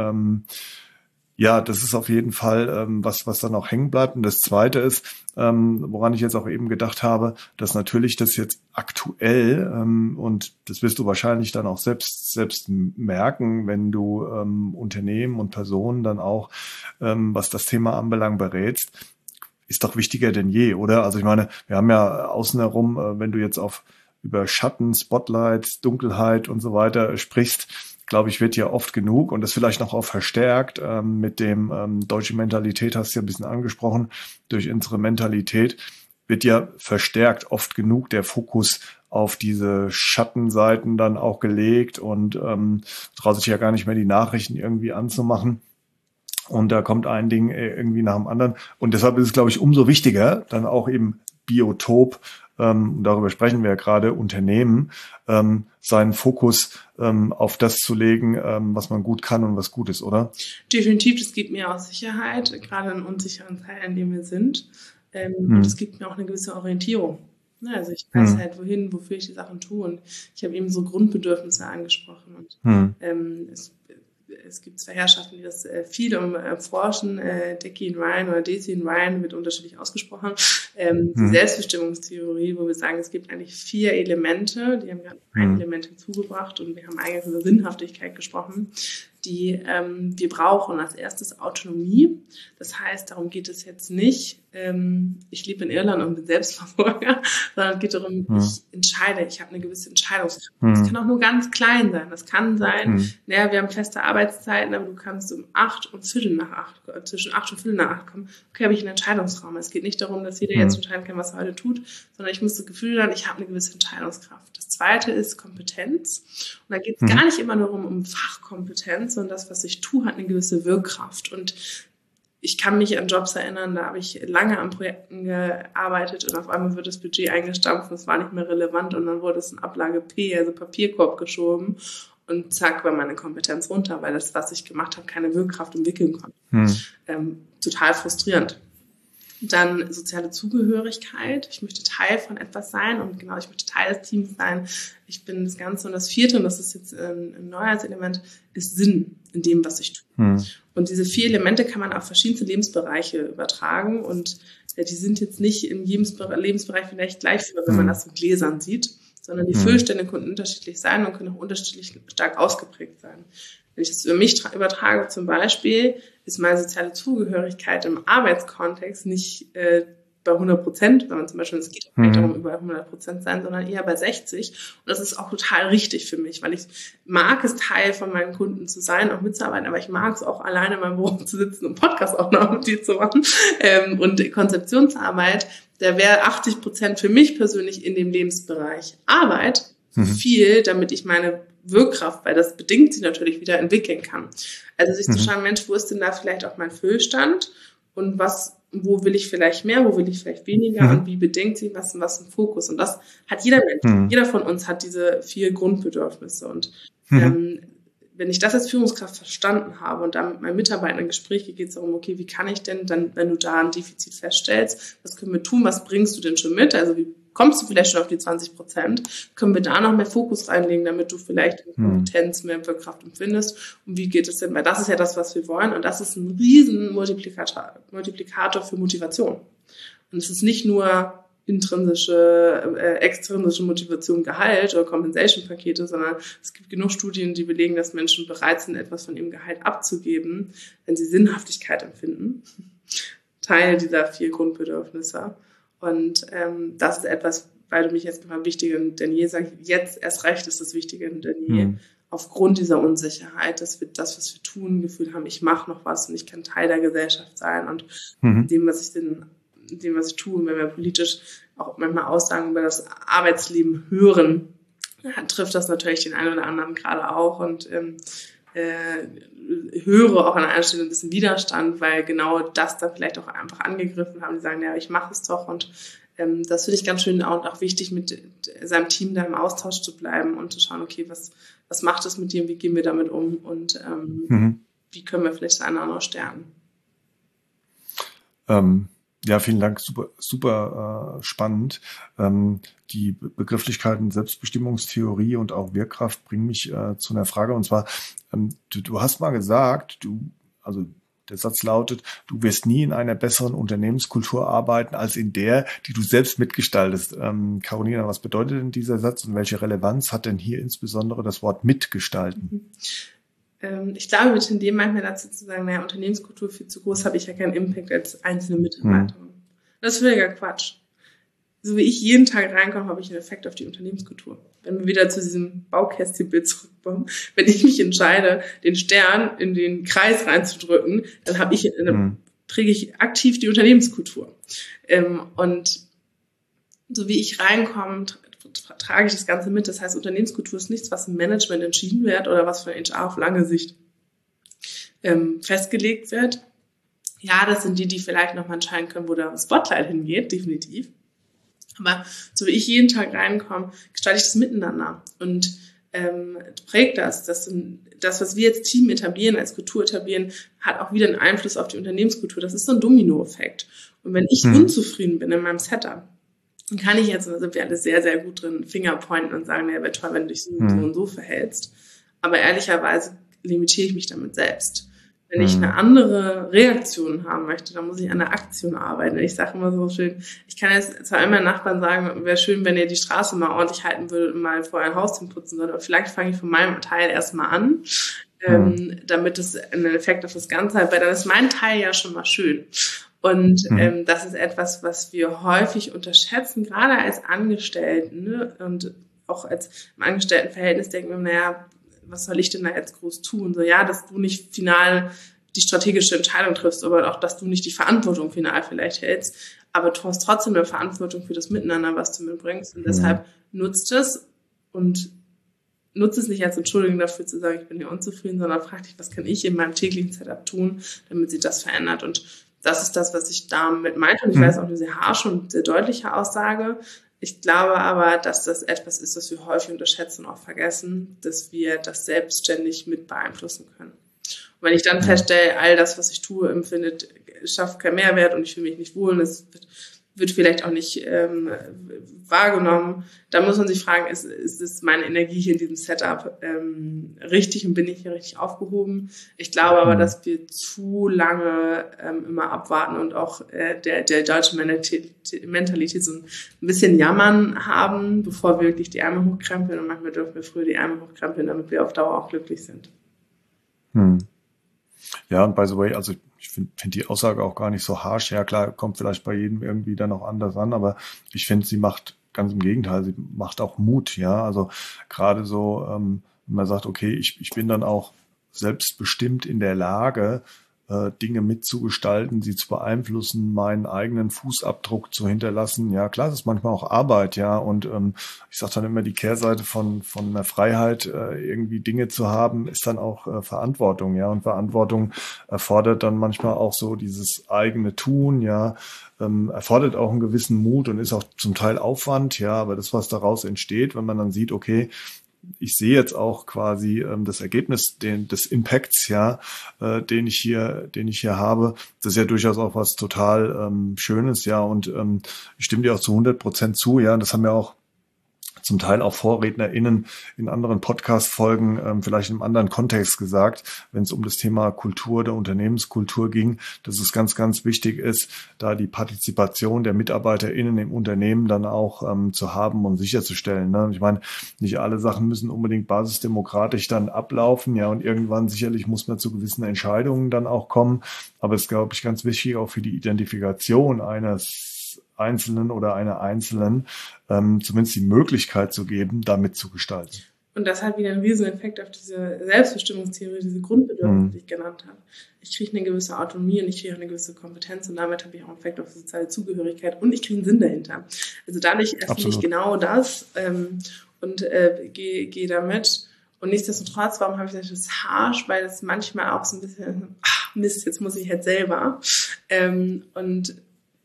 Speaker 1: ja, das ist auf jeden Fall was dann auch hängen bleibt. Und das Zweite ist, woran ich jetzt auch eben gedacht habe, dass natürlich das jetzt aktuell, und das wirst du wahrscheinlich dann auch selbst merken, wenn du Unternehmen und Personen dann auch, was das Thema anbelangt, berätst, ist doch wichtiger denn je, oder? Also ich meine, wir haben ja außen herum, wenn du jetzt über Schatten, Spotlights, Dunkelheit und so weiter sprichst, glaube ich, wird ja oft genug und das vielleicht noch auch verstärkt mit dem deutsche Mentalität, hast du ja ein bisschen angesprochen, durch unsere Mentalität wird ja verstärkt oft genug der Fokus auf diese Schattenseiten dann auch gelegt und traut sich ja gar nicht mehr die Nachrichten irgendwie anzumachen. Und da kommt ein Ding irgendwie nach dem anderen. Und deshalb ist es, glaube ich, umso wichtiger, dann auch eben Biotop, darüber sprechen wir ja gerade, Unternehmen, seinen Fokus auf das zu legen, was man gut kann und was gut ist, oder?
Speaker 2: Definitiv, das gibt mir auch Sicherheit, gerade in unsicheren Zeiten, in denen wir sind. Und es gibt mir auch eine gewisse Orientierung. Also ich weiß halt, wofür ich die Sachen tue. Und ich habe eben so Grundbedürfnisse angesprochen. Und es gibt zwei Herrschaften, die das viel forschen, Decky Ryan oder Deci Ryan, wird unterschiedlich ausgesprochen. Die Selbstbestimmungstheorie, wo wir sagen, es gibt eigentlich 4 Elemente, die haben gerade ein Element hinzugebracht und wir haben eigentlich über Sinnhaftigkeit gesprochen, die wir brauchen. Als erstes Autonomie. Das heißt, darum geht es jetzt nicht, ich lebe in Irland und bin Selbstversorger, sondern es geht darum, ich entscheide, ich habe eine gewisse Entscheidungskraft. Das kann auch nur ganz klein sein. Das kann sein, naja, wir haben feste Arbeitszeiten, aber du kannst um 8 und Viertel nach 8, zwischen 8 und Viertel nach 8 kommen. Okay, habe ich einen Entscheidungsraum. Es geht nicht darum, dass jeder jetzt entscheiden kann, was er heute tut, sondern ich muss das Gefühl haben, ich habe eine gewisse Entscheidungskraft. Das Zweite ist Kompetenz. Und da geht es gar nicht immer nur um Fachkompetenz, sondern das, was ich tue, hat eine gewisse Wirkkraft. Und ich kann mich an Jobs erinnern, da habe ich lange an Projekten gearbeitet und auf einmal wird das Budget eingestampft und es war nicht mehr relevant und dann wurde es in Ablage P, also Papierkorb, geschoben und zack war meine Kompetenz runter, weil das, was ich gemacht habe, keine Wirkkraft entwickeln konnte. Total frustrierend. Dann soziale Zugehörigkeit. Ich möchte Teil von etwas sein und genau, ich möchte Teil des Teams sein. Ich bin das Ganze. Und das Vierte, und das ist jetzt ein neues Element, ist Sinn in dem, was ich tue. Und diese 4 Elemente kann man auf verschiedenste Lebensbereiche übertragen und die sind jetzt nicht in jedem Lebensbereich vielleicht gleich, wenn man das in Gläsern sieht, sondern die Füllstände können unterschiedlich sein und können auch unterschiedlich stark ausgeprägt sein. Wenn ich das über mich übertrage zum Beispiel, ist meine soziale Zugehörigkeit im Arbeitskontext nicht bei 100%, wenn man zum Beispiel, es geht auch nicht darum, über 100% sein, sondern eher bei 60%. Und das ist auch total richtig für mich, weil ich mag es, Teil von meinen Kunden zu sein, auch mitzuarbeiten, aber ich mag es auch, alleine in meinem Büro zu sitzen und Podcast-Aufnahmen mit dir zu machen. Und Konzeptionsarbeit, da wäre 80% für mich persönlich in dem Lebensbereich Arbeit viel, damit ich meine Wirkkraft, weil das bedingt sich natürlich wieder, entwickeln kann. Also sich zu schauen, Mensch, wo ist denn da vielleicht auch mein Füllstand und wo will ich vielleicht mehr, wo will ich vielleicht weniger und wie bedingt sich was im Fokus. Und das hat jeder Mensch, jeder von uns hat diese 4 Grundbedürfnisse. Und wenn ich das als Führungskraft verstanden habe und dann mit meinen Mitarbeitern in Gespräche geht es darum, okay, wie kann ich denn dann, wenn du da ein Defizit feststellst, was können wir tun, was bringst du denn schon mit? Also wie kommst du vielleicht schon auf die 20%? Können wir da noch mehr Fokus reinlegen, damit du vielleicht Kompetenz, mehr Wirkkraft empfindest? Und wie geht es denn? Weil das ist ja das, was wir wollen. Und das ist ein riesen Multiplikator für Motivation. Und es ist nicht nur extrinsische Motivation, Gehalt oder Compensation-Pakete, sondern es gibt genug Studien, die belegen, dass Menschen bereit sind, etwas von ihrem Gehalt abzugeben, wenn sie Sinnhaftigkeit empfinden. Teil dieser 4 Grundbedürfnisse. Und das ist etwas, weil du mich jetzt nochmal wichtiger denn je sagst, jetzt erst recht ist das wichtiger denn je. Aufgrund dieser Unsicherheit, dass wir das, was wir tun, ein Gefühl haben, ich mache noch was und ich kann Teil der Gesellschaft sein und dem, was ich tue, wenn wir politisch auch manchmal Aussagen über das Arbeitsleben hören, trifft das natürlich den einen oder anderen gerade auch und höre auch an einer Stelle ein bisschen Widerstand, weil genau das dann vielleicht auch einfach angegriffen haben, die sagen, ja, ich mache es doch und Das finde ich ganz schön und auch wichtig, mit seinem Team da im Austausch zu bleiben und zu schauen, okay, was macht es mit dir, wie gehen wir damit um und wie können wir vielleicht das eine oder andere stärken.
Speaker 1: Ja, vielen Dank, super spannend. Die Begrifflichkeiten Selbstbestimmungstheorie und auch Wirkkraft bringen mich zu einer Frage, und zwar, du hast mal gesagt, also der Satz lautet, du wirst nie in einer besseren Unternehmenskultur arbeiten als in der, die du selbst mitgestaltest. Carolina, was bedeutet denn dieser Satz und welche Relevanz hat denn hier insbesondere das Wort mitgestalten?
Speaker 2: Ich glaube, wir tendieren manchmal dazu zu sagen, naja, Unternehmenskultur viel zu groß, habe ich ja keinen Impact als einzelne Mitarbeiterin. Das ist völliger Quatsch. So wie ich jeden Tag reinkomme, habe ich einen Effekt auf die Unternehmenskultur. Wenn wir wieder zu diesem Baukästchenbild zurückkommen, wenn ich mich entscheide, den Stern in den Kreis reinzudrücken, dann träge ich aktiv die Unternehmenskultur. Und so wie ich reinkomme, trage ich das Ganze mit. Das heißt, Unternehmenskultur ist nichts, was im Management entschieden wird oder was von HR auf lange Sicht festgelegt wird. Ja, das sind die vielleicht nochmal entscheiden können, wo der Spotlight hingeht, definitiv. Aber so wie ich jeden Tag reinkomme, gestalte ich das miteinander und prägt das. Das, was wir als Team etablieren, als Kultur etablieren, hat auch wieder einen Einfluss auf die Unternehmenskultur. Das ist so ein Dominoeffekt. Und wenn ich unzufrieden bin in meinem Setup, dann kann ich jetzt, da sind wir alle sehr, sehr gut drin, Fingerpointen und sagen, ja, wäre toll, wenn du dich so und so verhältst. Aber ehrlicherweise limitiere ich mich damit selbst. Wenn ich eine andere Reaktion haben möchte, dann muss ich an der Aktion arbeiten. Ich sage immer so schön, ich kann jetzt zwar immer Nachbarn sagen, wäre schön, wenn ihr die Straße mal ordentlich halten würdet und mal vor euer Haus putzen würdet, aber vielleicht fange ich von meinem Teil erstmal an, damit es einen Effekt auf das Ganze hat, weil dann ist mein Teil ja schon mal schön. Und das ist etwas, was wir häufig unterschätzen, gerade als Angestellten, ne? Und auch als im Angestelltenverhältnis denken wir, naja, was soll ich denn da jetzt groß tun? So, ja, dass du nicht final die strategische Entscheidung triffst, aber auch, dass du nicht die Verantwortung final vielleicht hältst, aber du hast trotzdem eine Verantwortung für das Miteinander, was du mitbringst. Und deshalb nutzt es nicht als Entschuldigung dafür zu sagen, ich bin hier unzufrieden, sondern frag dich, was kann ich in meinem täglichen Setup tun, damit sich das verändert. Und das ist das, was ich damit meinte. Und ich weiß auch eine sehr harsche und sehr deutliche Aussage. Ich glaube aber, dass das etwas ist, das wir häufig unterschätzen und auch vergessen, dass wir das selbstständig mit beeinflussen können. Und wenn ich dann feststelle, all das, was ich tue, schafft keinen Mehrwert und ich fühle mich nicht wohl und es wird vielleicht auch nicht wahrgenommen, dann muss man sich fragen, ist es meine Energie hier in diesem Setup richtig und bin ich hier richtig aufgehoben? Ich glaube aber, dass wir zu lange immer abwarten und auch der deutschen Mentalität so ein bisschen jammern haben, bevor wir wirklich die Ärmel hochkrempeln, und manchmal dürfen wir früher die Ärmel hochkrempeln, damit wir auf Dauer auch glücklich sind.
Speaker 1: Ja, und by the way, also ich finde die Aussage auch gar nicht so harsch. Ja, klar, kommt vielleicht bei jedem irgendwie dann auch anders an, aber ich finde, sie macht ganz im Gegenteil, sie macht auch Mut, ja. Also gerade so, wenn man sagt, okay, ich bin dann auch selbstbestimmt in der Lage, Dinge mitzugestalten, sie zu beeinflussen, meinen eigenen Fußabdruck zu hinterlassen. Ja, klar, das ist manchmal auch Arbeit, ja. Und ich sage dann immer, die Kehrseite von einer Freiheit, irgendwie Dinge zu haben, ist dann auch Verantwortung, ja. Und Verantwortung erfordert dann manchmal auch so dieses eigene Tun, ja. Erfordert auch einen gewissen Mut und ist auch zum Teil Aufwand, ja. Aber das, was daraus entsteht, wenn man dann sieht, okay, ich sehe jetzt auch quasi das Ergebnis des Impacts, ja, den ich hier habe. Das ist ja durchaus auch was total Schönes, ja. Und ich stimme dir auch zu 100% zu, ja. Das haben ja auch zum Teil auch VorrednerInnen in anderen Podcast-Folgen, vielleicht in einem anderen Kontext gesagt, wenn es um das Thema Kultur, der Unternehmenskultur ging, dass es ganz, ganz wichtig ist, da die Partizipation der MitarbeiterInnen im Unternehmen dann auch zu haben und sicherzustellen. Ne? Ich meine, nicht alle Sachen müssen unbedingt basisdemokratisch dann ablaufen, ja, und irgendwann sicherlich muss man zu gewissen Entscheidungen dann auch kommen, aber es ist, glaube ich, ganz wichtig auch für die Identifikation eines Einzelnen oder einer Einzelnen zumindest die Möglichkeit zu geben, da mitzugestalten.
Speaker 2: Und das hat wieder einen riesen Effekt auf diese Selbstbestimmungstheorie, diese Grundbedürfnisse, die ich genannt habe. Ich kriege eine gewisse Autonomie und ich kriege auch eine gewisse Kompetenz und damit habe ich auch einen Effekt auf die soziale Zugehörigkeit und ich kriege einen Sinn dahinter. Also dadurch erfinde ich genau das und gehe damit. Und nichtsdestotrotz, warum habe ich gesagt, das ist harsch, weil das manchmal auch so ein bisschen, Mist, jetzt muss ich halt selber. Und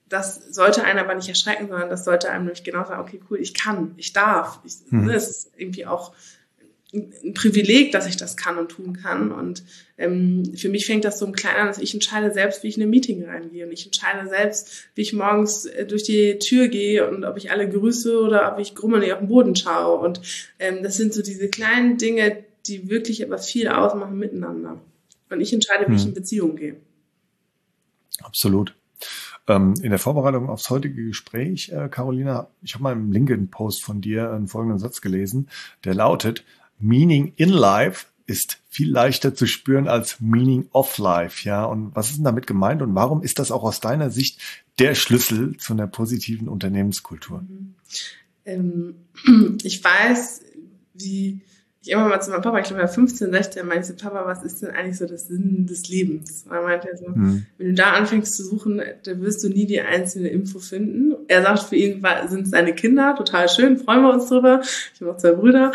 Speaker 2: das sollte einen aber nicht erschrecken, sondern das sollte einem nämlich genau sagen, okay, cool, ich kann, ich darf. Es ist irgendwie auch ein Privileg, dass ich das kann und tun kann. Und für mich fängt das so im Kleinen an, dass ich entscheide selbst, wie ich in ein Meeting reingehe. Und ich entscheide selbst, wie ich morgens durch die Tür gehe und ob ich alle grüße oder ob ich grummelig auf den Boden schaue. Und das sind so diese kleinen Dinge, die wirklich aber viel ausmachen miteinander. Und ich entscheide, wie ich in Beziehung gehe.
Speaker 1: Absolut. In der Vorbereitung aufs heutige Gespräch, Carolina, ich habe mal im LinkedIn-Post von dir einen folgenden Satz gelesen, der lautet: Meaning in life ist viel leichter zu spüren als Meaning of life. Ja, und was ist denn damit gemeint und warum ist das auch aus deiner Sicht der Schlüssel zu einer positiven Unternehmenskultur?
Speaker 2: Ich weiß, wie ich immer mal zu meinem Papa, ich glaube, 15, 16, meinte ich so, Papa, was ist denn eigentlich so das Sinn des Lebens? Und er meinte so, wenn du da anfängst zu suchen, dann wirst du nie die einzelne Info finden. Er sagt, für ihn sind es seine Kinder, total schön, freuen wir uns drüber. Ich habe auch 2 Brüder.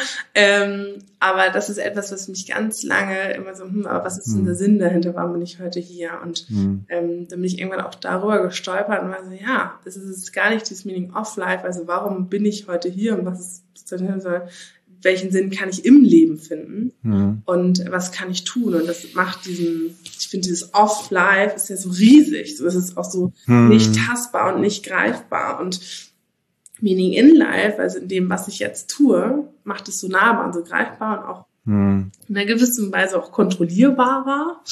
Speaker 2: Aber das ist etwas, was mich ganz lange immer so, aber was ist denn der Sinn dahinter? Warum bin ich heute hier? Und dann bin ich irgendwann auch darüber gestolpert und war so, ja, das ist gar nicht dieses Meaning of Life. Also warum bin ich heute hier und was ist dahinter soll? Welchen Sinn kann ich im Leben finden und was kann ich tun? Und das macht ich finde dieses Off-Life ist ja so riesig, so ist es auch so nicht tastbar und nicht greifbar. Und Meaning in Life, also in dem, was ich jetzt tue, macht es so nahbar und so greifbar und auch in einer gewissen Weise auch kontrollierbarer.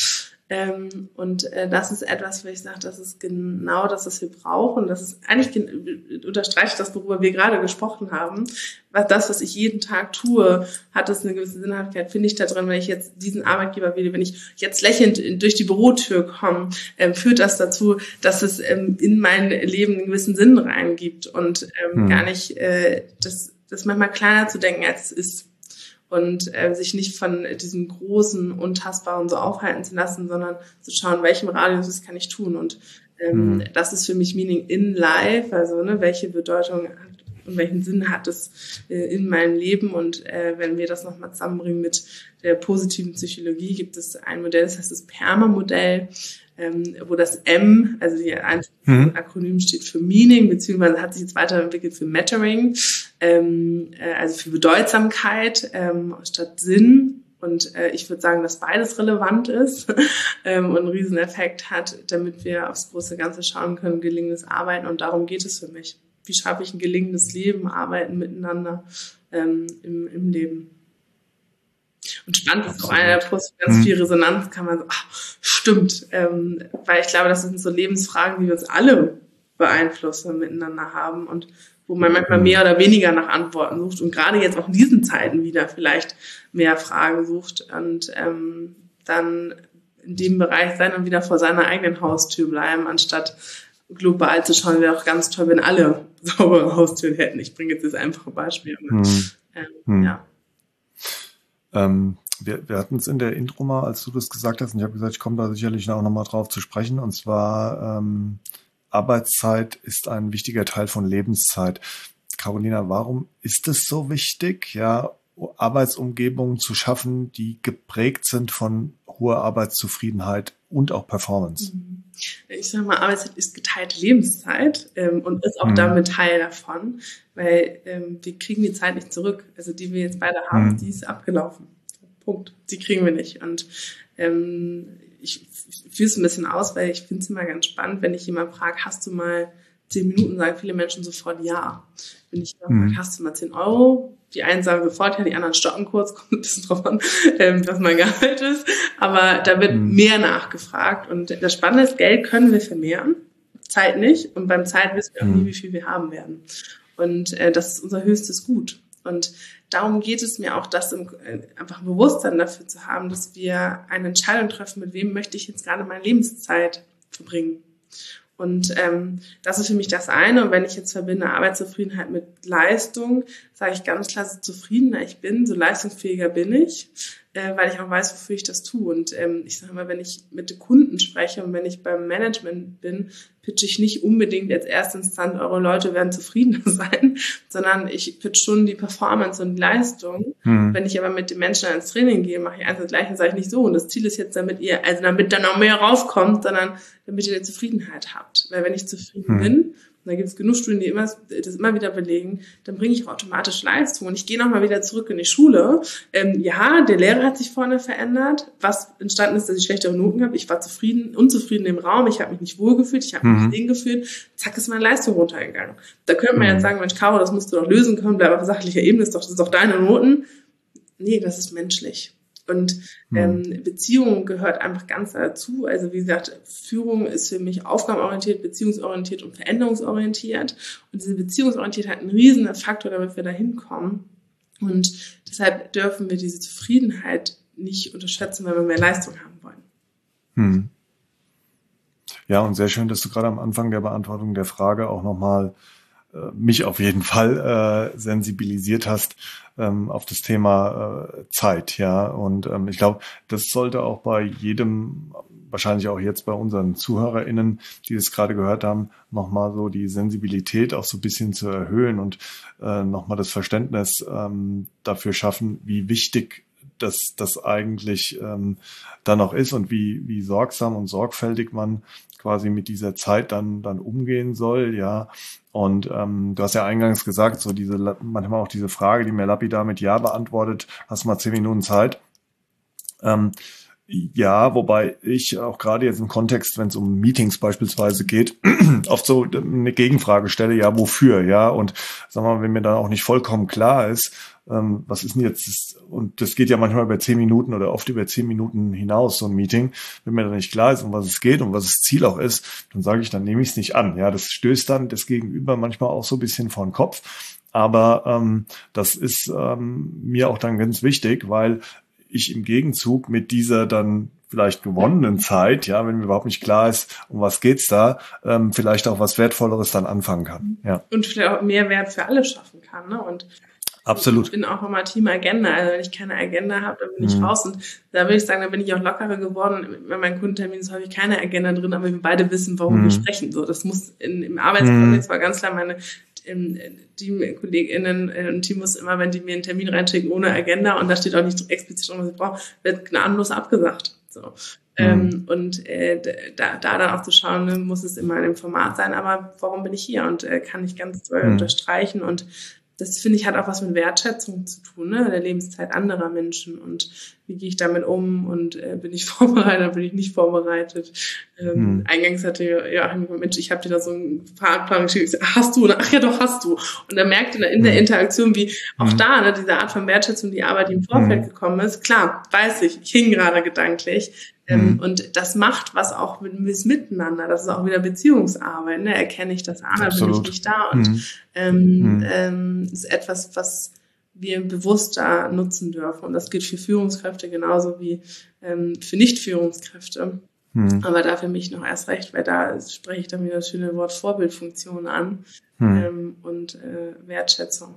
Speaker 2: Und das ist etwas, wo ich sage, das ist genau das, was wir brauchen. Das ist eigentlich, unterstreicht das, worüber wir gerade gesprochen haben. Was ich jeden Tag tue, hat das eine gewisse Sinnhaftigkeit, finde ich da drin, wenn ich jetzt diesen Arbeitgeber wähle, wenn ich jetzt lächelnd durch die Bürotür komme, führt das dazu, dass es in mein Leben einen gewissen Sinn reingibt und gar nicht das manchmal kleiner zu denken, als es ist. Und sich nicht von diesem großen, Untastbaren so aufhalten zu lassen, sondern zu schauen, welchem Radius kann ich tun. Und das ist für mich Meaning in Life, also welche Bedeutung und welchen Sinn hat es in meinem Leben. Und wenn wir das nochmal zusammenbringen mit der positiven Psychologie, gibt es ein Modell, das heißt das PERMA-Modell, wo das M, also die Akronym steht für Meaning, beziehungsweise hat sich jetzt weiterentwickelt für Mattering, also für Bedeutsamkeit statt Sinn. Und ich würde sagen, dass beides relevant ist und einen riesen Effekt hat, damit wir aufs große Ganze schauen können, gelingendes Arbeiten. Und darum geht es für mich. Wie schaffe ich ein gelingendes Leben, Arbeiten miteinander im Leben? Und spannend ist auch einer der Posts, ganz viel Resonanz, kann man so, stimmt, weil ich glaube, das sind so Lebensfragen, die uns alle beeinflussen und miteinander haben und wo man manchmal mehr oder weniger nach Antworten sucht und gerade jetzt auch in diesen Zeiten wieder vielleicht mehr Fragen sucht und dann in dem Bereich sein und wieder vor seiner eigenen Haustür bleiben, anstatt global zu schauen, wäre auch ganz toll, wenn alle saubere Haustüren hätten. Ich bringe jetzt das einfache Beispiel. Ja.
Speaker 1: Wir hatten es in der Intro mal, als du das gesagt hast, und ich habe gesagt, ich komme da sicherlich auch nochmal drauf zu sprechen, und zwar Arbeitszeit ist ein wichtiger Teil von Lebenszeit. Carolina, warum ist es so wichtig, ja, Arbeitsumgebungen zu schaffen, die geprägt sind von hoher Arbeitszufriedenheit und auch Performance?
Speaker 2: Ich sage mal, Arbeitszeit ist geteilte Lebenszeit und ist auch damit Teil davon, weil wir kriegen die Zeit nicht zurück. Also die wir jetzt beide haben, die ist abgelaufen. Punkt. Die kriegen wir nicht. Und ich fühle es ein bisschen aus, weil ich finde es immer ganz spannend, wenn ich jemanden frage, hast du mal 10 Minuten, sagen viele Menschen sofort ja. Wenn ich frage, hast du mal 10 Euro? Die einen sagen sofort, ja, die anderen stocken kurz, kommt ein bisschen drauf an, was mein Gehalt ist. Aber da wird mehr nachgefragt. Und das Spannende ist, Geld können wir vermehren, Zeit nicht. Und beim Zeit wissen wir auch nie, wie viel wir haben werden. Und das ist unser höchstes Gut. Und darum geht es mir auch, das einfach ein Bewusstsein dafür zu haben, dass wir eine Entscheidung treffen, mit wem möchte ich jetzt gerade meine Lebenszeit verbringen. Und das ist für mich das eine. Und wenn ich jetzt verbinde Arbeitszufriedenheit mit Leistung, sage ich ganz klar, so zufriedener ich bin, so leistungsfähiger bin ich, weil ich auch weiß, wofür ich das tue. Und ich sage mal, wenn ich mit den Kunden spreche und wenn ich beim Management bin, pitche ich nicht unbedingt als erste Instanz, eure Leute werden zufriedener sein, sondern ich pitche schon die Performance und die Leistung. Wenn ich aber mit den Menschen ins Training gehe, mache ich eins und gleiche, sage ich nicht so. Und das Ziel ist jetzt, damit da noch mehr rauskommt, sondern damit ihr eine Zufriedenheit habt. Weil wenn ich zufrieden bin, und da gibt es genug Studien, die das immer wieder belegen, dann bringe ich auch automatisch Leistung. Und ich gehe nochmal wieder zurück in die Schule. Ja, der Lehrer hat sich vorne verändert. Was entstanden ist, dass ich schlechtere Noten habe. Ich war unzufrieden im Raum. Ich habe mich nicht wohlgefühlt. Ich habe mich nicht hingefühlt. Zack, ist meine Leistung runtergegangen. Da könnte man jetzt sagen, Mensch, Caro, das musst du doch lösen können. Bleib auf sachlicher Ebene. Das sind doch deine Noten. Nee, das ist menschlich. Und Beziehung gehört einfach ganz dazu. Also wie gesagt, Führung ist für mich aufgabenorientiert, beziehungsorientiert und veränderungsorientiert. Und diese Beziehungsorientiertheit hat einen riesen Faktor, damit wir da hinkommen. Und deshalb dürfen wir diese Zufriedenheit nicht unterschätzen, wenn wir mehr Leistung haben wollen.
Speaker 1: Ja, und sehr schön, dass du gerade am Anfang der Beantwortung der Frage auch nochmal mich auf jeden Fall sensibilisiert hast auf das Thema Zeit, ja. Und ich glaube, das sollte auch bei jedem, wahrscheinlich auch jetzt bei unseren ZuhörerInnen, die das gerade gehört haben, nochmal so die Sensibilität auch so ein bisschen zu erhöhen und nochmal das Verständnis dafür schaffen, wie wichtig das eigentlich dann auch ist und wie sorgsam und sorgfältig man quasi mit dieser Zeit dann umgehen soll, ja. Und du hast ja eingangs gesagt, so manchmal auch diese Frage, die mir lapidar mit Ja beantwortet, hast mal 10 Minuten Zeit. Ja, wobei ich auch gerade jetzt im Kontext, wenn es um Meetings beispielsweise geht, oft so eine Gegenfrage stelle, ja, wofür, ja, und sag mal, wenn mir dann auch nicht vollkommen klar ist, was ist denn jetzt, und das geht ja manchmal über 10 Minuten oder oft über 10 Minuten hinaus, so ein Meeting, wenn mir dann nicht klar ist, um was es geht und was das Ziel auch ist, dann sage ich, dann nehme ich es nicht an, ja, das stößt dann das Gegenüber manchmal auch so ein bisschen vor den Kopf, aber das ist mir auch dann ganz wichtig, weil ich im Gegenzug mit dieser dann vielleicht gewonnenen Zeit, ja, wenn mir überhaupt nicht klar ist, um was geht's da, vielleicht auch was Wertvolleres dann anfangen kann. Ja.
Speaker 2: Und vielleicht auch Mehrwert für alle schaffen kann, ne? Und
Speaker 1: absolut.
Speaker 2: Ich bin auch immer Team Agenda. Also wenn ich keine Agenda habe, dann bin ich raus. Und da würde ich sagen, da bin ich auch lockerer geworden. Bei meinen Kundenterminen ist häufig keine Agenda drin, aber wir beide wissen, warum wir sprechen. So, das muss im Arbeitskontext war ganz klar meine Teamkolleginnen und Team muss immer, wenn die mir einen Termin reinschicken ohne Agenda und da steht auch nicht explizit drin, was ich brauche, wird gnadenlos abgesagt. So. Und da dann auch zu schauen, ne, muss es immer in dem Format sein, aber warum bin ich hier? Und kann ich ganz doll unterstreichen und das, finde ich, hat auch was mit Wertschätzung zu tun, ne, der Lebenszeit anderer Menschen und wie gehe ich damit um und bin ich vorbereitet, bin ich nicht vorbereitet. Eingangs hatte Joachim gesagt, Mensch, ich habe dir da so einen Fahrplan geschickt, hast du? Ach ja, doch, hast du. Und er merkte in der Interaktion, wie auch da, ne, diese Art von Wertschätzung, die Arbeit, die im Vorfeld gekommen ist, klar, weiß ich hing gerade gedanklich. Und das macht was auch mit Miteinander. Das ist auch wieder Beziehungsarbeit. Ne? Erkenne ich das an, dann bin ich nicht da. Und ist etwas, was wir bewusster nutzen dürfen. Und das gilt für Führungskräfte genauso wie für Nicht-Führungskräfte. Aber da für mich noch erst recht, weil da spreche ich dann wieder das schöne Wort Vorbildfunktion an und Wertschätzung.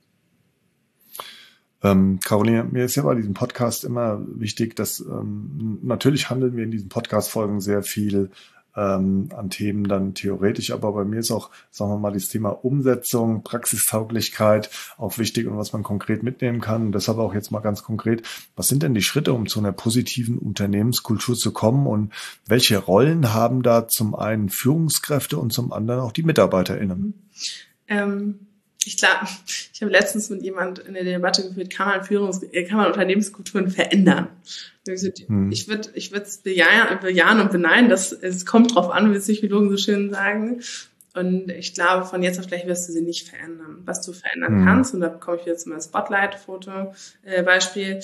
Speaker 1: Caroline, mir ist ja bei diesem Podcast immer wichtig, dass natürlich handeln wir in diesen Podcast-Folgen sehr viel an Themen dann theoretisch, aber bei mir ist auch, sagen wir mal, das Thema Umsetzung, Praxistauglichkeit auch wichtig und was man konkret mitnehmen kann. Und deshalb auch jetzt mal ganz konkret, was sind denn die Schritte, um zu einer positiven Unternehmenskultur zu kommen und welche Rollen haben da zum einen Führungskräfte und zum anderen auch die MitarbeiterInnen?
Speaker 2: Ich habe letztens mit jemand in der Debatte geführt, kann man Unternehmenskulturen verändern? Ich würde es bejahen und beneiden, es kommt drauf an, wie Psychologen so schön sagen. Und ich glaube, von jetzt auf gleich wirst du sie nicht verändern. Was du verändern kannst, und da komme ich jetzt zum Spotlight-Foto-Beispiel,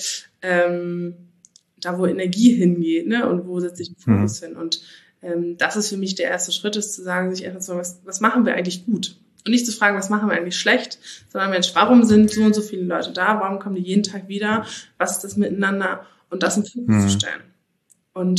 Speaker 2: da wo Energie hingeht, ne, und wo setze ich den Fokus hin. Und das ist für mich der erste Schritt, ist zu sagen, sich einfach so, was machen wir eigentlich gut? Und nicht zu fragen, was machen wir eigentlich schlecht, sondern Mensch, warum sind so und so viele Leute da? Warum kommen die jeden Tag wieder? Was ist das miteinander? Und das im Fokus zu stellen. Und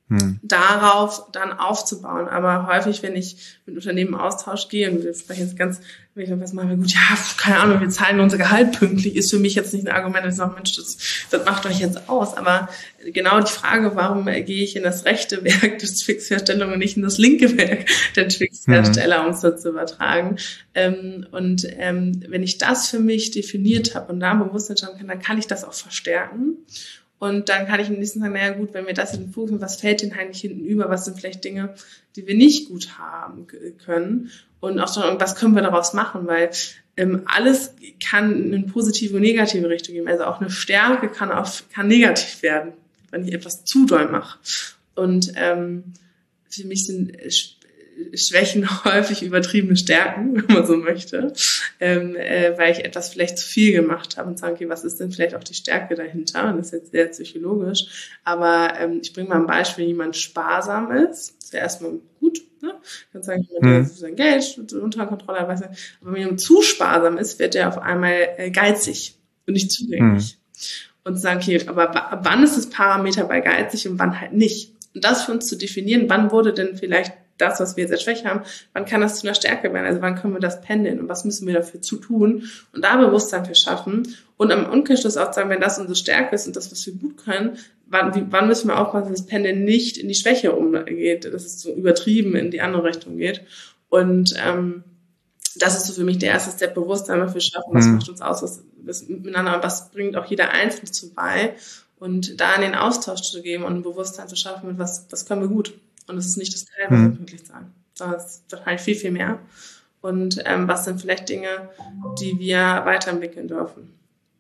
Speaker 2: darauf dann aufzubauen. Aber häufig, wenn ich mit Unternehmen in Austausch gehe, und wir sprechen jetzt ganz, wenn ich was machen wir gut, ja, keine Ahnung, wir zahlen unser Gehalt pünktlich, ist für mich jetzt nicht ein Argument, dass ich sage, Mensch, das macht euch jetzt aus. Aber genau die Frage, warum gehe ich in das rechte Werk der Twix-Herstellung und nicht in das linke Werk der Twix-Hersteller, um es so zu übertragen. Wenn ich das für mich definiert habe und da ein Bewusstsein schauen kann, dann kann ich das auch verstärken. Und dann kann ich im nächsten sagen, naja gut, wenn wir das in den Fokus, was fällt denn eigentlich hinten über, was sind vielleicht Dinge, die wir nicht gut haben können und auch schon, was können wir daraus machen, weil alles kann eine positive und negative Richtung geben, also auch eine Stärke kann negativ werden, wenn ich etwas zu doll mache. Und für mich sind Schwächen häufig übertriebene Stärken, wenn man so möchte, weil ich etwas vielleicht zu viel gemacht habe und sage, okay, was ist denn vielleicht auch die Stärke dahinter? Und das ist jetzt sehr psychologisch, aber ich bringe mal ein Beispiel, wenn jemand sparsam ist, das wäre erstmal gut, ne? Dann sage ich, der sein Geld unter Kontrolle hat, aber wenn jemand zu sparsam ist, wird er auf einmal geizig und nicht zugänglich. Und sagen, okay, aber wann ist das Parameter bei geizig und wann halt nicht? Und das für uns zu definieren, wann wurde denn vielleicht das, was wir jetzt als Schwäche haben, wann kann das zu einer Stärke werden? Also wann können wir das pendeln und was müssen wir dafür tun und da Bewusstsein für schaffen und am Umkehrschluss auch sagen, wenn das unsere Stärke ist und das, was wir gut können, wann müssen wir aufpassen, dass das Pendeln nicht in die Schwäche umgeht, dass es so übertrieben in die andere Richtung geht. Und das ist so für mich der erste Step, Bewusstsein dafür schaffen, was macht uns aus, was miteinander und was bringt auch jeder Einzelne zu bei und da in den Austausch zu gehen und ein Bewusstsein zu schaffen, mit was können wir gut. Und es ist nicht das Teil, was wir wirklich sagen, sondern es ist wahrscheinlich viel, viel mehr. Und was sind vielleicht Dinge, die wir weiterentwickeln dürfen?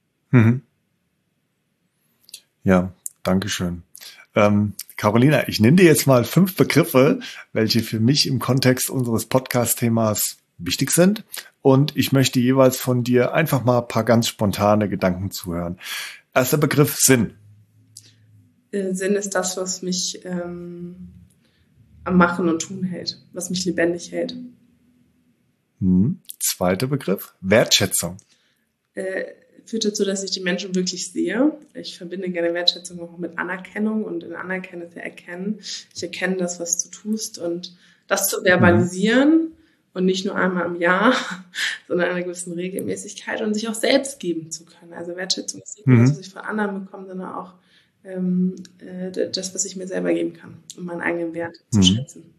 Speaker 1: Ja, danke schön. Carolina, ich nenne dir jetzt mal 5 Begriffe, welche für mich im Kontext unseres Podcast-Themas wichtig sind. Und ich möchte jeweils von dir einfach mal ein paar ganz spontane Gedanken zuhören. Erster Begriff, Sinn.
Speaker 2: Sinn ist das, was mich am Machen und Tun hält, was mich lebendig hält.
Speaker 1: Zweiter Begriff, Wertschätzung.
Speaker 2: Führt dazu, dass ich die Menschen wirklich sehe. Ich verbinde gerne Wertschätzung auch mit Anerkennung und in Anerkennung erkennen. Ich erkenne das, was du tust und das zu verbalisieren und nicht nur einmal im Jahr, sondern einer gewissen Regelmäßigkeit und sich auch selbst geben zu können. Also Wertschätzung ist nicht nur das, was ich von anderen bekomme, sondern auch das, was ich mir selber geben kann, um meinen eigenen Wert zu schätzen.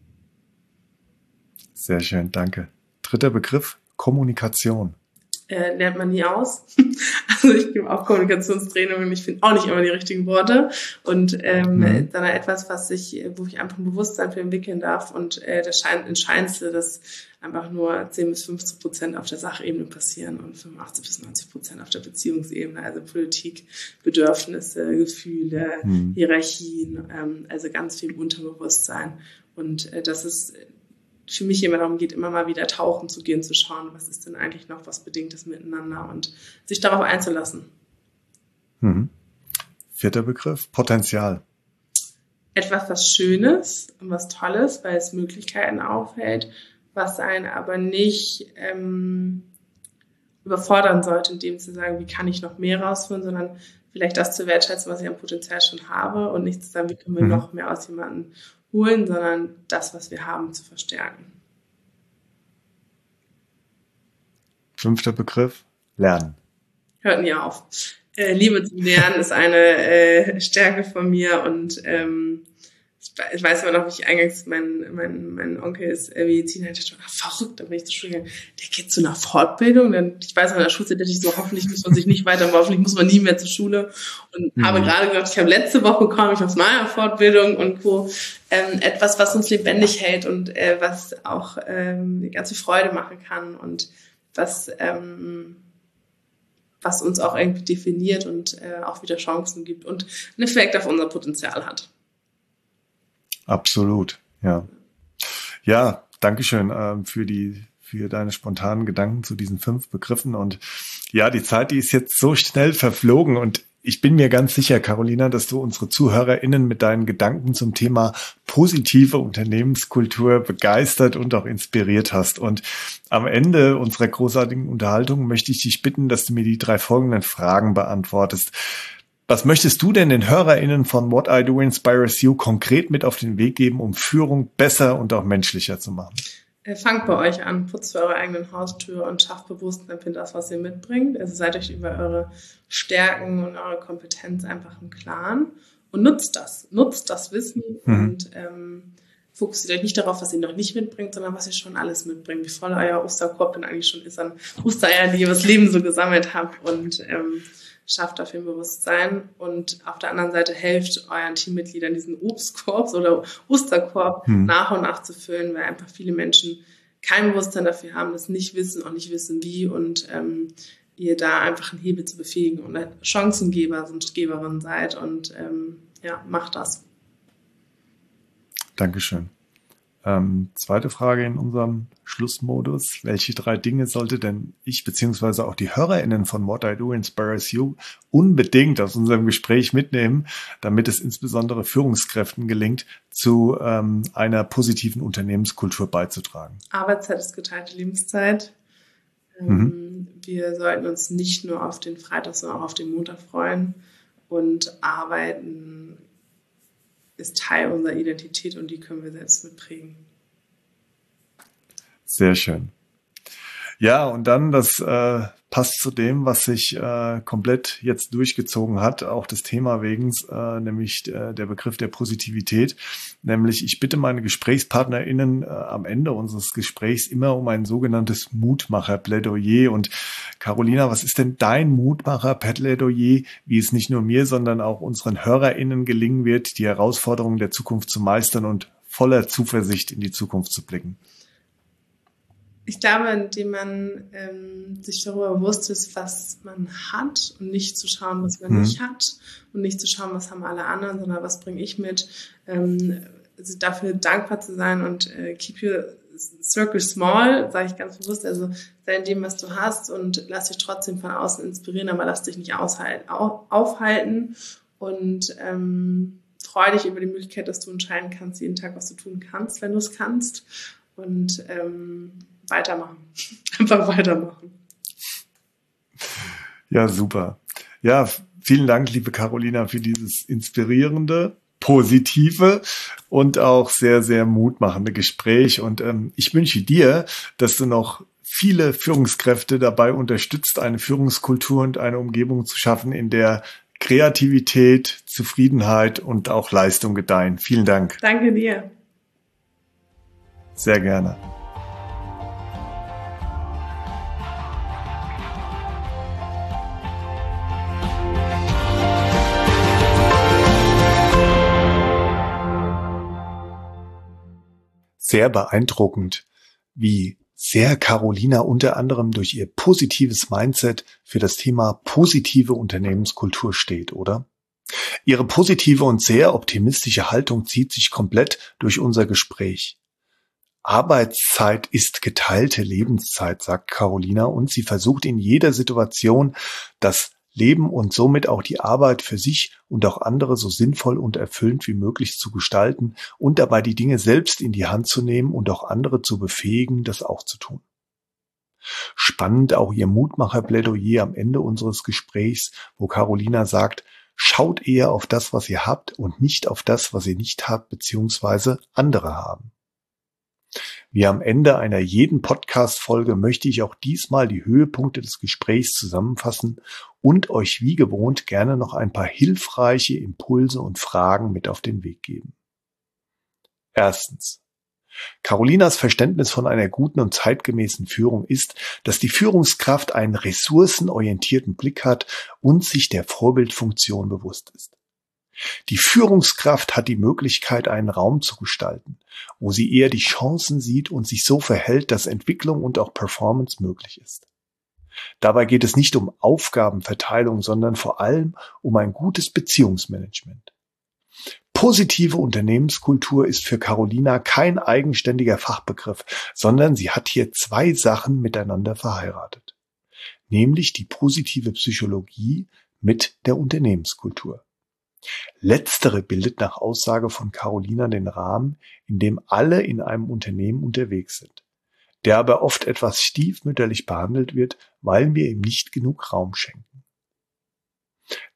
Speaker 1: Sehr schön, danke. Dritter Begriff, Kommunikation.
Speaker 2: Lernt man nie aus. Also ich gebe auch Kommunikationstraining und ich finde auch nicht immer die richtigen Worte und sondern etwas, wo ich einfach ein Bewusstsein für entwickeln darf und das Entscheidendste, dass einfach nur 10-15% auf der Sachebene passieren und 85-90% auf der Beziehungsebene, also Politik, Bedürfnisse, Gefühle, Hierarchien, also ganz viel im Unterbewusstsein und das ist für mich immer darum geht, immer mal wieder tauchen zu gehen, zu schauen, was ist denn eigentlich noch, was bedingt es miteinander und sich darauf einzulassen.
Speaker 1: Vierter Begriff, Potenzial.
Speaker 2: Etwas, was Schönes und was Tolles, weil es Möglichkeiten aufhält, was einen aber nicht überfordern sollte, indem zu sagen, wie kann ich noch mehr rausholen, sondern vielleicht das zu wertschätzen, was ich am Potenzial schon habe und nicht zu sagen, wie können wir noch mehr aus jemandem holen, sondern das, was wir haben, zu verstärken.
Speaker 1: Fünfter Begriff, Lernen.
Speaker 2: Hört nie auf. Liebe zum Lernen ist eine Stärke von mir und ich weiß immer noch, wie ich eingangs, mein Onkel ist Mediziner, der dachte, verrückt, da bin ich zur Schule gegangen. Der geht zu einer Fortbildung, ich weiß, an der Schulzeit dachte ich so, hoffentlich muss man sich nicht weiter, hoffentlich muss man nie mehr zur Schule und habe gerade gedacht, ich habe letzte Woche komme ich aus meiner Fortbildung und Co. Etwas, was uns lebendig hält und was auch ganz viel Freude machen kann und was uns auch irgendwie definiert und auch wieder Chancen gibt und einen Effekt auf unser Potenzial hat.
Speaker 1: Absolut, ja. Ja, Dankeschön für deine spontanen Gedanken zu diesen 5 Begriffen. Und ja, die Zeit, die ist jetzt so schnell verflogen und ich bin mir ganz sicher, Carolina, dass du unsere ZuhörerInnen mit deinen Gedanken zum Thema positive Unternehmenskultur begeistert und auch inspiriert hast. Und am Ende unserer großartigen Unterhaltung möchte ich dich bitten, dass du mir die 3 folgenden Fragen beantwortest. Was möchtest du denn den HörerInnen von What I Do Inspires You konkret mit auf den Weg geben, um Führung besser und auch menschlicher zu machen?
Speaker 2: Fangt bei euch an, putzt für eure eigenen Haustür und schafft Bewusstsein für das, was ihr mitbringt. Also seid euch über eure Stärken und eure Kompetenz einfach im Klaren und nutzt das Wissen und fokussiert euch nicht darauf, was ihr noch nicht mitbringt, sondern was ihr schon alles mitbringt, wie voll euer Osterkorb denn eigentlich schon ist an Ostereiern, die ihr das Leben so gesammelt habt und schafft dafür ein Bewusstsein und auf der anderen Seite helft euren Teammitgliedern diesen Obstkorb oder Osterkorb nach und nach zu füllen, weil einfach viele Menschen kein Bewusstsein dafür haben, das nicht wissen, auch nicht wissen wie und ihr da einfach einen Hebel zu befähigen und Chancengeber und Geberin seid und macht das.
Speaker 1: Dankeschön. Zweite Frage in unserem Schlussmodus. Welche 3 Dinge sollte denn ich beziehungsweise auch die HörerInnen von What I Do Inspires You unbedingt aus unserem Gespräch mitnehmen, damit es insbesondere Führungskräften gelingt, zu einer positiven Unternehmenskultur beizutragen?
Speaker 2: Arbeitszeit ist geteilte Lebenszeit. Wir sollten uns nicht nur auf den Freitag, sondern auch auf den Montag freuen. Und Arbeiten ist Teil unserer Identität und die können wir selbst mitprägen.
Speaker 1: Sehr schön. Ja, und dann, das passt zu dem, was sich komplett jetzt durchgezogen hat, auch des Thema wegen, nämlich der Begriff der Positivität. Nämlich, ich bitte meine GesprächspartnerInnen am Ende unseres Gesprächs immer um ein sogenanntes Mutmacher-Plädoyer. Und Carolina, was ist denn dein Mutmacher-Plädoyer, wie es nicht nur mir, sondern auch unseren HörerInnen gelingen wird, die Herausforderungen der Zukunft zu meistern und voller Zuversicht in die Zukunft zu blicken?
Speaker 2: Ich glaube, indem man sich darüber bewusst ist, was man hat und nicht zu schauen, was man nicht hat und nicht zu schauen, was haben alle anderen, sondern was bringe ich mit, also dafür dankbar zu sein und keep your circle small, sage ich ganz bewusst, also sei in dem, was du hast und lass dich trotzdem von außen inspirieren, aber lass dich nicht aufhalten und freu dich über die Möglichkeit, dass du entscheiden kannst, jeden Tag, was du tun kannst, wenn du es kannst und weitermachen. Einfach weitermachen.
Speaker 1: Ja, super. Ja, vielen Dank, liebe Carolina, für dieses inspirierende, positive und auch sehr, sehr mutmachende Gespräch. Und ich wünsche dir, dass du noch viele Führungskräfte dabei unterstützt, eine Führungskultur und eine Umgebung zu schaffen, in der Kreativität, Zufriedenheit und auch Leistung gedeihen. Vielen Dank.
Speaker 2: Danke dir.
Speaker 1: Sehr gerne. Sehr beeindruckend, wie sehr Carolina unter anderem durch ihr positives Mindset für das Thema positive Unternehmenskultur steht, oder? Ihre positive und sehr optimistische Haltung zieht sich komplett durch unser Gespräch. Arbeitszeit ist geteilte Lebenszeit, sagt Carolina, und sie versucht in jeder Situation das Leben und somit auch die Arbeit für sich und auch andere so sinnvoll und erfüllend wie möglich zu gestalten und dabei die Dinge selbst in die Hand zu nehmen und auch andere zu befähigen, das auch zu tun. Spannend auch ihr Mutmacher-Plädoyer am Ende unseres Gesprächs, wo Carolina sagt, schaut eher auf das, was ihr habt und nicht auf das, was ihr nicht habt bzw. andere haben. Wie am Ende einer jeden Podcast-Folge möchte ich auch diesmal die Höhepunkte des Gesprächs zusammenfassen und euch wie gewohnt gerne noch ein paar hilfreiche Impulse und Fragen mit auf den Weg geben. Erstens. Carolinas Verständnis von einer guten und zeitgemäßen Führung ist, dass die Führungskraft einen ressourcenorientierten Blick hat und sich der Vorbildfunktion bewusst ist. Die Führungskraft hat die Möglichkeit, einen Raum zu gestalten, wo sie eher die Chancen sieht und sich so verhält, dass Entwicklung und auch Performance möglich ist. Dabei geht es nicht um Aufgabenverteilung, sondern vor allem um ein gutes Beziehungsmanagement. Positive Unternehmenskultur ist für Carolina kein eigenständiger Fachbegriff, sondern sie hat hier 2 Sachen miteinander verheiratet, nämlich die positive Psychologie mit der Unternehmenskultur. Letztere bildet nach Aussage von Carolina den Rahmen, in dem alle in einem Unternehmen unterwegs sind, der aber oft etwas stiefmütterlich behandelt wird, weil wir ihm nicht genug Raum schenken.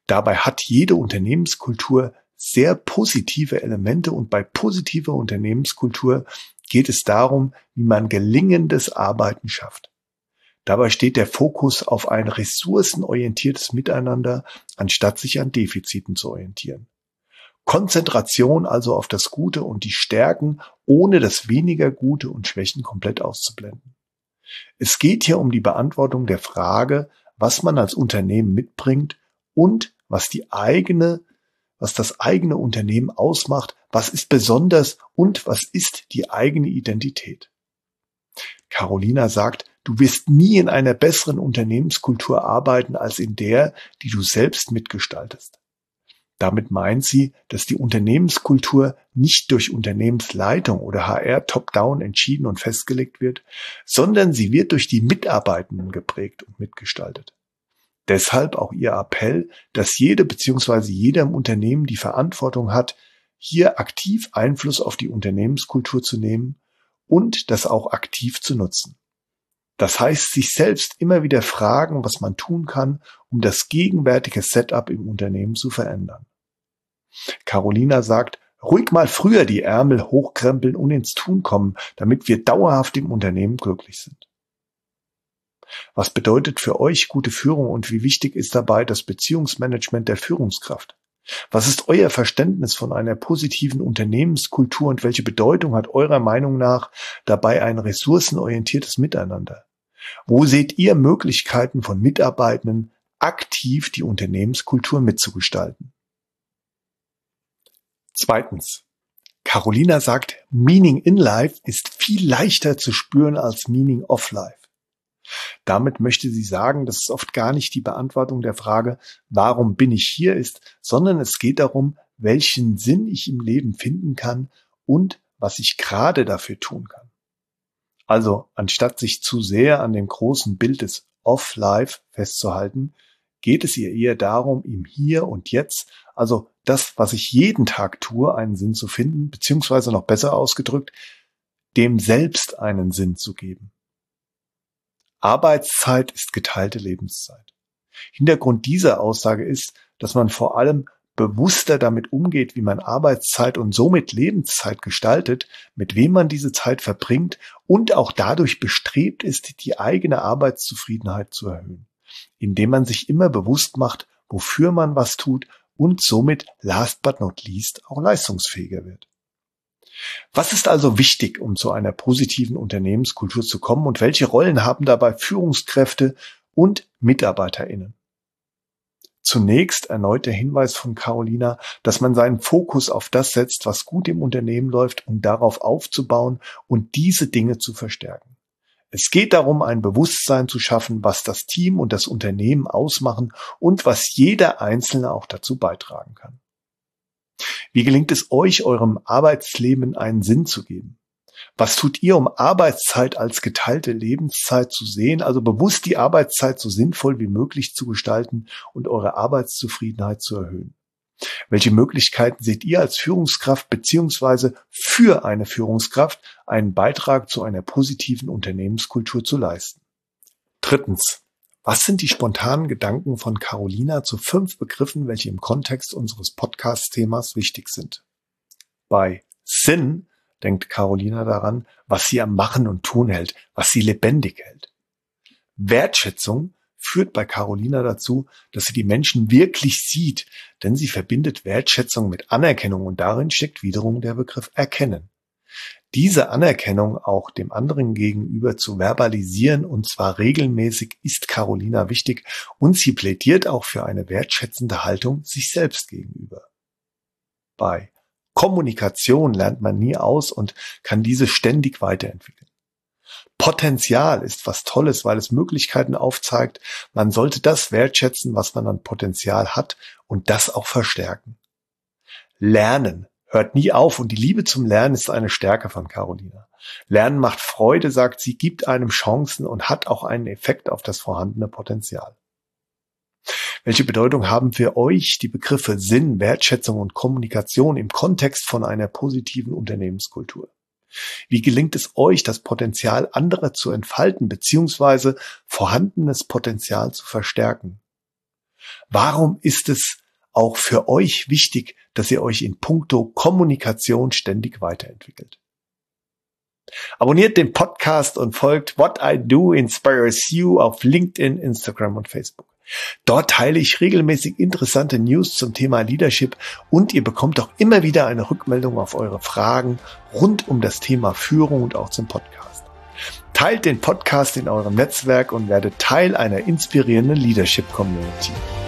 Speaker 1: Dabei hat jede Unternehmenskultur sehr positive Elemente und bei positiver Unternehmenskultur geht es darum, wie man gelingendes Arbeiten schafft. Dabei steht der Fokus auf ein ressourcenorientiertes Miteinander, anstatt sich an Defiziten zu orientieren. Konzentration also auf das Gute und die Stärken, ohne das weniger Gute und Schwächen komplett auszublenden. Es geht hier um die Beantwortung der Frage, was man als Unternehmen mitbringt und was das eigene Unternehmen ausmacht, was ist besonders und was ist die eigene Identität. Carolina sagt, du wirst nie in einer besseren Unternehmenskultur arbeiten als in der, die du selbst mitgestaltest. Damit meint sie, dass die Unternehmenskultur nicht durch Unternehmensleitung oder HR top-down entschieden und festgelegt wird, sondern sie wird durch die Mitarbeitenden geprägt und mitgestaltet. Deshalb auch ihr Appell, dass jede bzw. jeder im Unternehmen die Verantwortung hat, hier aktiv Einfluss auf die Unternehmenskultur zu nehmen und das auch aktiv zu nutzen. Das heißt, sich selbst immer wieder fragen, was man tun kann, um das gegenwärtige Setup im Unternehmen zu verändern. Carolina sagt, ruhig mal früher die Ärmel hochkrempeln und ins Tun kommen, damit wir dauerhaft im Unternehmen glücklich sind. Was bedeutet für euch gute Führung und wie wichtig ist dabei das Beziehungsmanagement der Führungskraft? Was ist euer Verständnis von einer positiven Unternehmenskultur und welche Bedeutung hat eurer Meinung nach dabei ein ressourcenorientiertes Miteinander? Wo seht ihr Möglichkeiten von Mitarbeitenden, aktiv die Unternehmenskultur mitzugestalten? Zweitens. Carolina sagt, Meaning in Life ist viel leichter zu spüren als Meaning of Life. Damit möchte sie sagen, dass es oft gar nicht die Beantwortung der Frage, warum bin ich hier ist, sondern es geht darum, welchen Sinn ich im Leben finden kann und was ich gerade dafür tun kann. Also, anstatt sich zu sehr an dem großen Bild des Off-Life festzuhalten, geht es ihr eher darum, im Hier und Jetzt, also das, was ich jeden Tag tue, einen Sinn zu finden, beziehungsweise noch besser ausgedrückt, dem selbst einen Sinn zu geben. Arbeitszeit ist geteilte Lebenszeit. Hintergrund dieser Aussage ist, dass man vor allem bewusster damit umgeht, wie man Arbeitszeit und somit Lebenszeit gestaltet, mit wem man diese Zeit verbringt und auch dadurch bestrebt ist, die eigene Arbeitszufriedenheit zu erhöhen, indem man sich immer bewusst macht, wofür man was tut und somit last but not least auch leistungsfähiger wird. Was ist also wichtig, um zu einer positiven Unternehmenskultur zu kommen und welche Rollen haben dabei Führungskräfte und MitarbeiterInnen? Zunächst erneut der Hinweis von Carolina, dass man seinen Fokus auf das setzt, was gut im Unternehmen läuft, um darauf aufzubauen und diese Dinge zu verstärken. Es geht darum, ein Bewusstsein zu schaffen, was das Team und das Unternehmen ausmachen und was jeder Einzelne auch dazu beitragen kann. Wie gelingt es euch, eurem Arbeitsleben einen Sinn zu geben? Was tut ihr, um Arbeitszeit als geteilte Lebenszeit zu sehen, also bewusst die Arbeitszeit so sinnvoll wie möglich zu gestalten und eure Arbeitszufriedenheit zu erhöhen? Welche Möglichkeiten seht ihr als Führungskraft bzw. für eine Führungskraft, einen Beitrag zu einer positiven Unternehmenskultur zu leisten? Drittens. Was sind die spontanen Gedanken von Carolina zu 5 Begriffen, welche im Kontext unseres Podcast-Themas wichtig sind? Bei Sinn denkt Carolina daran, was sie am Machen und Tun hält, was sie lebendig hält. Wertschätzung führt bei Carolina dazu, dass sie die Menschen wirklich sieht, denn sie verbindet Wertschätzung mit Anerkennung und darin steckt wiederum der Begriff Erkennen. Diese Anerkennung auch dem anderen gegenüber zu verbalisieren und zwar regelmäßig ist Carolina wichtig und sie plädiert auch für eine wertschätzende Haltung sich selbst gegenüber. Bei Kommunikation lernt man nie aus und kann diese ständig weiterentwickeln. Potenzial ist was Tolles, weil es Möglichkeiten aufzeigt. Man sollte das wertschätzen, was man an Potenzial hat und das auch verstärken. Lernen hört nie auf und die Liebe zum Lernen ist eine Stärke von Carolina. Lernen macht Freude, sagt sie, gibt einem Chancen und hat auch einen Effekt auf das vorhandene Potenzial. Welche Bedeutung haben für euch die Begriffe Sinn, Wertschätzung und Kommunikation im Kontext von einer positiven Unternehmenskultur? Wie gelingt es euch, das Potenzial anderer zu entfalten bzw. vorhandenes Potenzial zu verstärken? Warum ist es auch für euch wichtig, dass ihr euch in puncto Kommunikation ständig weiterentwickelt? Abonniert den Podcast und folgt What I Do Inspires You auf LinkedIn, Instagram und Facebook. Dort teile ich regelmäßig interessante News zum Thema Leadership und ihr bekommt auch immer wieder eine Rückmeldung auf eure Fragen rund um das Thema Führung und auch zum Podcast. Teilt den Podcast in eurem Netzwerk und werdet Teil einer inspirierenden Leadership-Community.